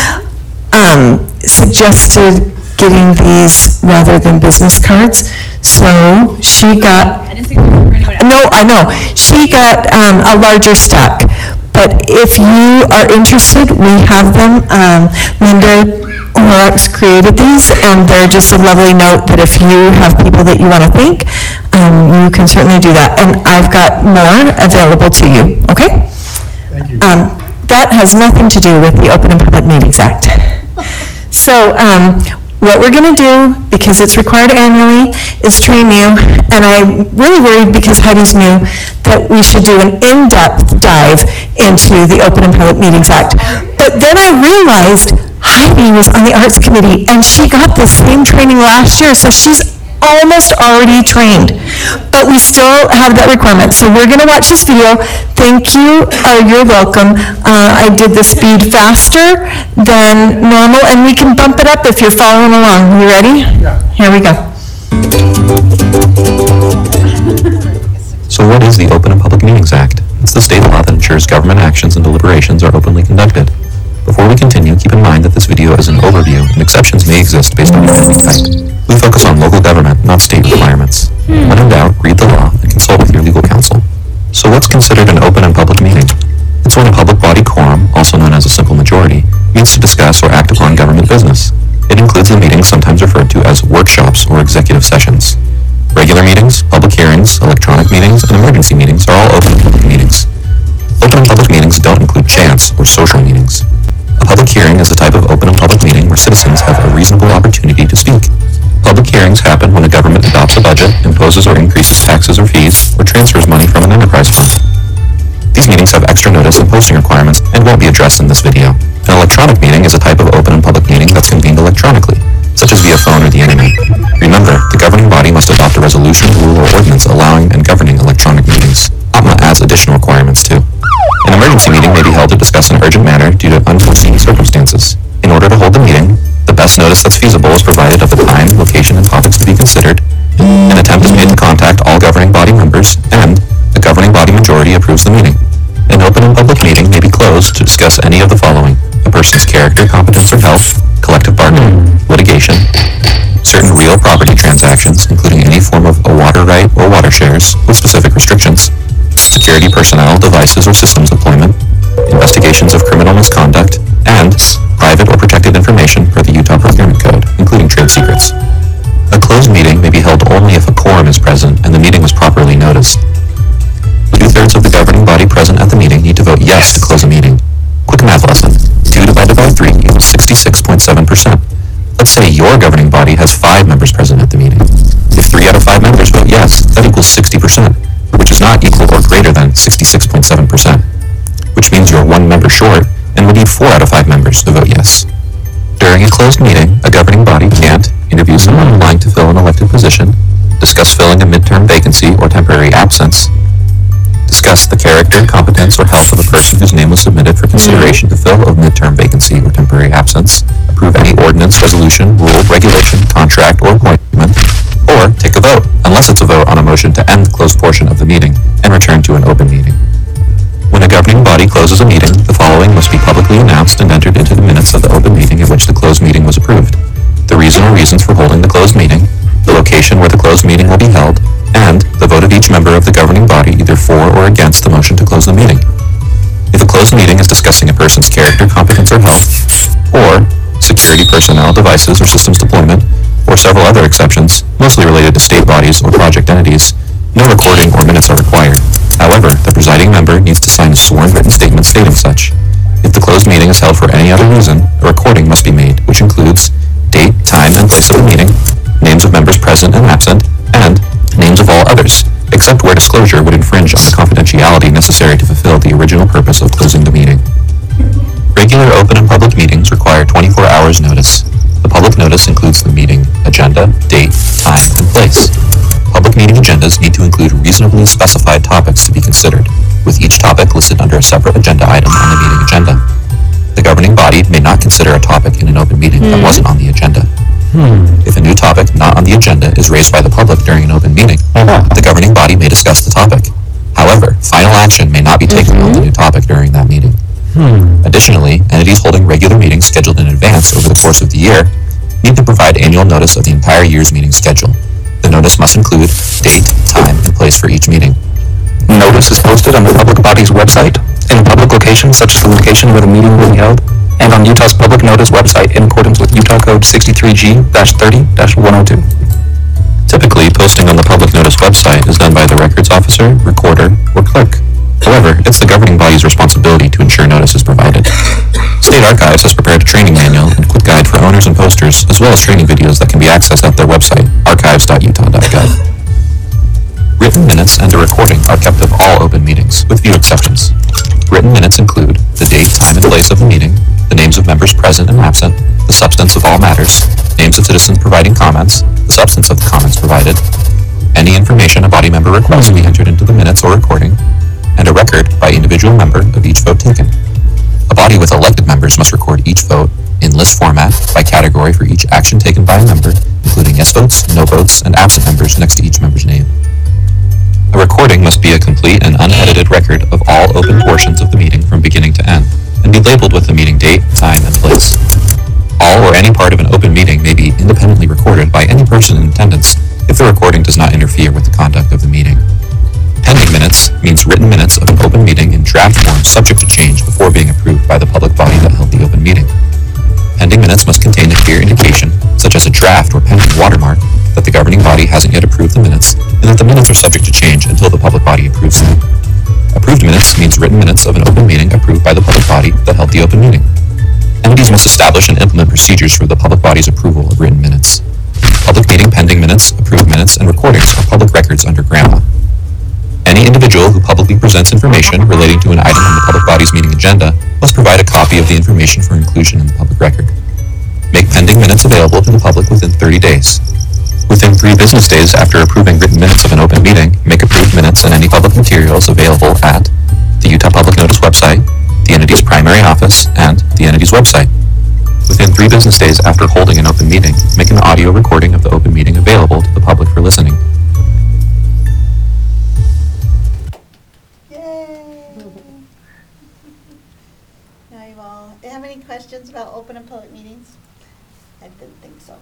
suggested getting these rather than business cards, so she got. I didn't think we were for anyone else. No, I know. She got a larger stack. But if you are interested, we have them. Linda Horrocks created these, and they're just a lovely note that if you have people that you want to thank, you can certainly do that. And I've got more available to you, okay? Thank you. That has nothing to do with the Open and Public Meetings Act. So what we're going to do, because it's required annually, is train you, and I'm really worried because Heidi's new, that we should do an in-depth dive into the Open and Public Meetings Act. But then I realized Heidi was on the Arts Committee, and she got the same training last year, so she's almost already trained. But we still have that requirement, so we're going to watch this video. Thank you, you're welcome. I did the speed faster than normal, and we can bump it up if you're following along. You ready? Yeah. Here we go. So what is the Open and Public Meetings Act? It's the state law that ensures government actions and deliberations are openly conducted. Before we continue, keep in mind that this video is an overview and exceptions may exist based on your entity type. We focus on local government, not state requirements. When in doubt, read the law and consult with your legal counsel. So what's considered an open and public meeting? It's when a public body quorum, also known as a simple majority, meets to discuss or act upon government business. It includes the meetings sometimes referred to as workshops or executive sessions. Regular meetings, public hearings, electronic meetings, and emergency meetings are all open and public meetings. Open and public meetings don't include chance or social meetings. A public hearing is a type of open and public meeting where citizens have a reasonable opportunity to speak. Public hearings happen when a government adopts a budget, imposes or increases taxes or fees, or transfers money from an enterprise fund. These meetings have extra notice and posting requirements and won't be addressed in this video. An electronic meeting is a type of open and public meeting that's convened electronically, such as via phone or the internet. Remember, the governing body must adopt a resolution, rule, or ordinance allowing and governing electronic meetings. OPMA adds additional requirements too. An emergency meeting may be held to discuss an urgent matter due to unforeseen circumstances. In order to hold the meeting, the best notice that's feasible is provided of the time, location, and topics to be considered. An attempt is made to contact all governing body members, and the governing body majority approves the meeting. An open and public meeting may be closed to discuss any of the following: a person's character, competence, or health, collective bargaining, litigation, certain real property transactions, including any form of a water right or water shares with specific restrictions, security personnel, devices, or systems deployment, investigations of criminal misconduct, and private or protected information per the Utah Procurement Code, including trade secrets. A closed meeting may be held only if a quorum is present and the meeting was properly noticed. 2/3 of the governing body present at the meeting need to vote yes to close a meeting. Quick math lesson. 2 divided by 3 equals 66.7%. Let's say your governing body has 5 members present at the meeting. If 3 out of 5 members vote yes, that equals 60%, which is not equal or greater than 66.7%, which means you're 1 member short and would need 4 out of 5 members to vote yes. During a closed meeting, a governing body can't interview someone applying to fill an elected position, discuss filling a midterm vacancy or temporary absence, discuss the character, competence, or health of a person whose name was submitted for consideration to fill a midterm vacancy or temporary absence, approve any ordinance, resolution, rule, regulation, contract, or appointment, or take a vote, unless it's a vote on a motion to end the closed portion of the meeting and return to an open meeting. When a governing body closes a meeting, the following following must be publicly announced and entered into the minutes of the open meeting in which the closed meeting was approved. The reason or reasons for holding the closed meeting, the location where the closed meeting will be held, and the vote of each member of the governing body either for or against the motion to close the meeting. If a closed meeting is discussing a person's character, competence, or health, or security personnel, devices, or systems deployment, or several other exceptions, mostly related to state bodies or project entities, no recording or minutes are required. However, the presiding member needs to sign a sworn written statement stating such. If the closed meeting is held for any other reason, a recording must be made, which includes date, time, and place of the meeting, names of members present and absent, and names of all others, except where disclosure would infringe on the confidentiality necessary to fulfill the original purpose of closing the meeting. Regular open and public meetings require 24 hours notice. The public notice includes the meeting agenda, date, time, and place. Public meeting agendas need to include reasonably specified topics to be considered, with each topic listed under a separate agenda item on the meeting agenda. The governing body may not consider a topic in an open meeting that wasn't on the agenda. If a new topic not on the agenda is raised by the public during an open meeting, the governing body may discuss the topic. However, final action may not be taken on the new topic during that meeting. Additionally, entities holding regular meetings scheduled in advance over the course of the year need to provide annual notice of the entire year's meeting schedule. The notice must include date, time, and place for each meeting. Notice is posted on the public body's website, in a public location such as the location where the meeting will be held, and on Utah's public notice website in accordance with Utah Code 63G-30-102. Typically, posting on the public notice website is done by the records officer, recorder, or clerk. However, it's the governing body's responsibility to ensure notice is provided. State Archives has prepared a training manual and quick guide for owners and posters, as well as training videos that can be accessed at their website, archives.utah.gov. Written minutes and a recording are kept of all open meetings, with few exceptions. Written minutes include the date, time, and place of the meeting, the names of members present and absent, the substance of all matters, names of citizens providing comments, the substance of the comments provided, any information a body member requests be entered into the minutes or recording, and a record by individual member of each vote taken. A body with elected members must record each vote in list format by category for each action taken by a member, including yes votes, no votes, and absent members next to each member's name. A recording must be a complete and unedited record of all open portions of the meeting from beginning to end, and be labeled with the meeting date, time, and place. All or any part of an open meeting may be independently recorded by any person in attendance if the recording does not interfere with the conduct of the meeting. Pending minutes means written minutes of an open meeting in draft form subject to change before being approved by the public body that held the open meeting. Pending minutes must contain a clear indication, such as a draft or pending watermark, that the governing body hasn't yet approved the minutes, and that the minutes are subject to change until the public body approves them. Approved minutes means written minutes of an open meeting approved by the public body that held the open meeting. Entities must establish and implement procedures for the public body's approval of written minutes. Public meeting pending minutes, approved minutes, and recordings are public records under GRAMA. Any individual who publicly presents information relating to an item on the public body's meeting agenda must provide a copy of the information for inclusion in the public record. Make pending minutes available to the public within 30 days. Within 3 business days after approving written minutes of an open meeting, make approved minutes and any public materials available at the Utah Public Notice website, the entity's primary office, and the entity's website. Within 3 business days after holding an open meeting, make an audio recording of the open meeting available to the public for listening. Now you all, have any questions about open and public meetings? I didn't think so.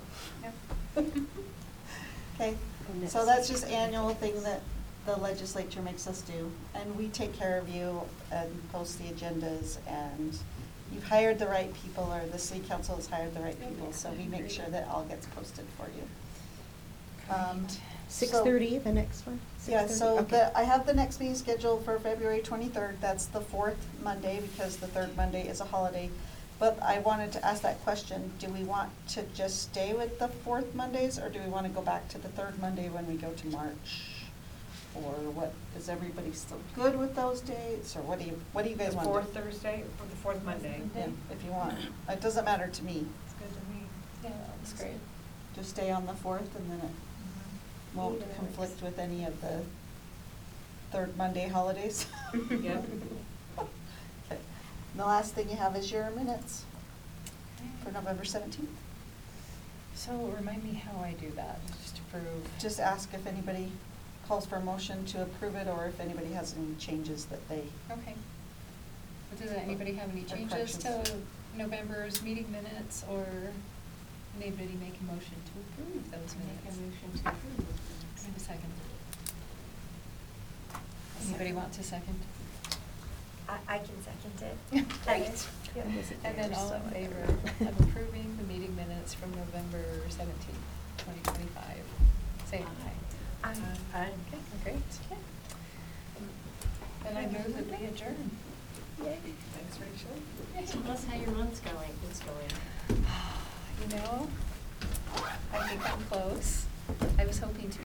Okay, so that's just annual thing that the legislature makes us do. And we take care of you and post the agendas, and you've hired the right people, or the city council has hired the right people, so we make sure that all gets posted for you. 6:30, the next one? Yeah, 6:30? so Okay. I have the next meeting scheduled for February 23rd. That's the 4th Monday, because the 3rd Monday is a holiday. But I wanted to ask that question, do we want to just stay with the 4th Mondays, or do we want to go back to the 3rd Monday when we go to March? Or what, is everybody still good with those dates, or what do you guys want to do? The 4th Thursday or the 4th Monday? Yeah, if you want. It doesn't matter to me. It's good to me. Yeah, that's great. Just stay on the 4th, and then it won't conflict with any of the 3rd Monday holidays. Yep. Okay. The last thing you have is your minutes for November 17th. So remind me how I do that, just to prove. Just ask if anybody calls for a motion to approve it, or if anybody has any changes that they. Okay. Does anybody have any changes to November's meeting minutes, or anybody make a motion to approve those minutes? Make a motion to approve. Can I have a second? Anybody want to second? I can second it. Great. Yeah. And then all in favor of approving the meeting minutes from November 17th, 2025, say aye. Aye. Aye. Okay, great. Then I move that we adjourn. Thanks, Rachel. Tell us how your month's going. It's going. You know, I think I'm close. I was hoping to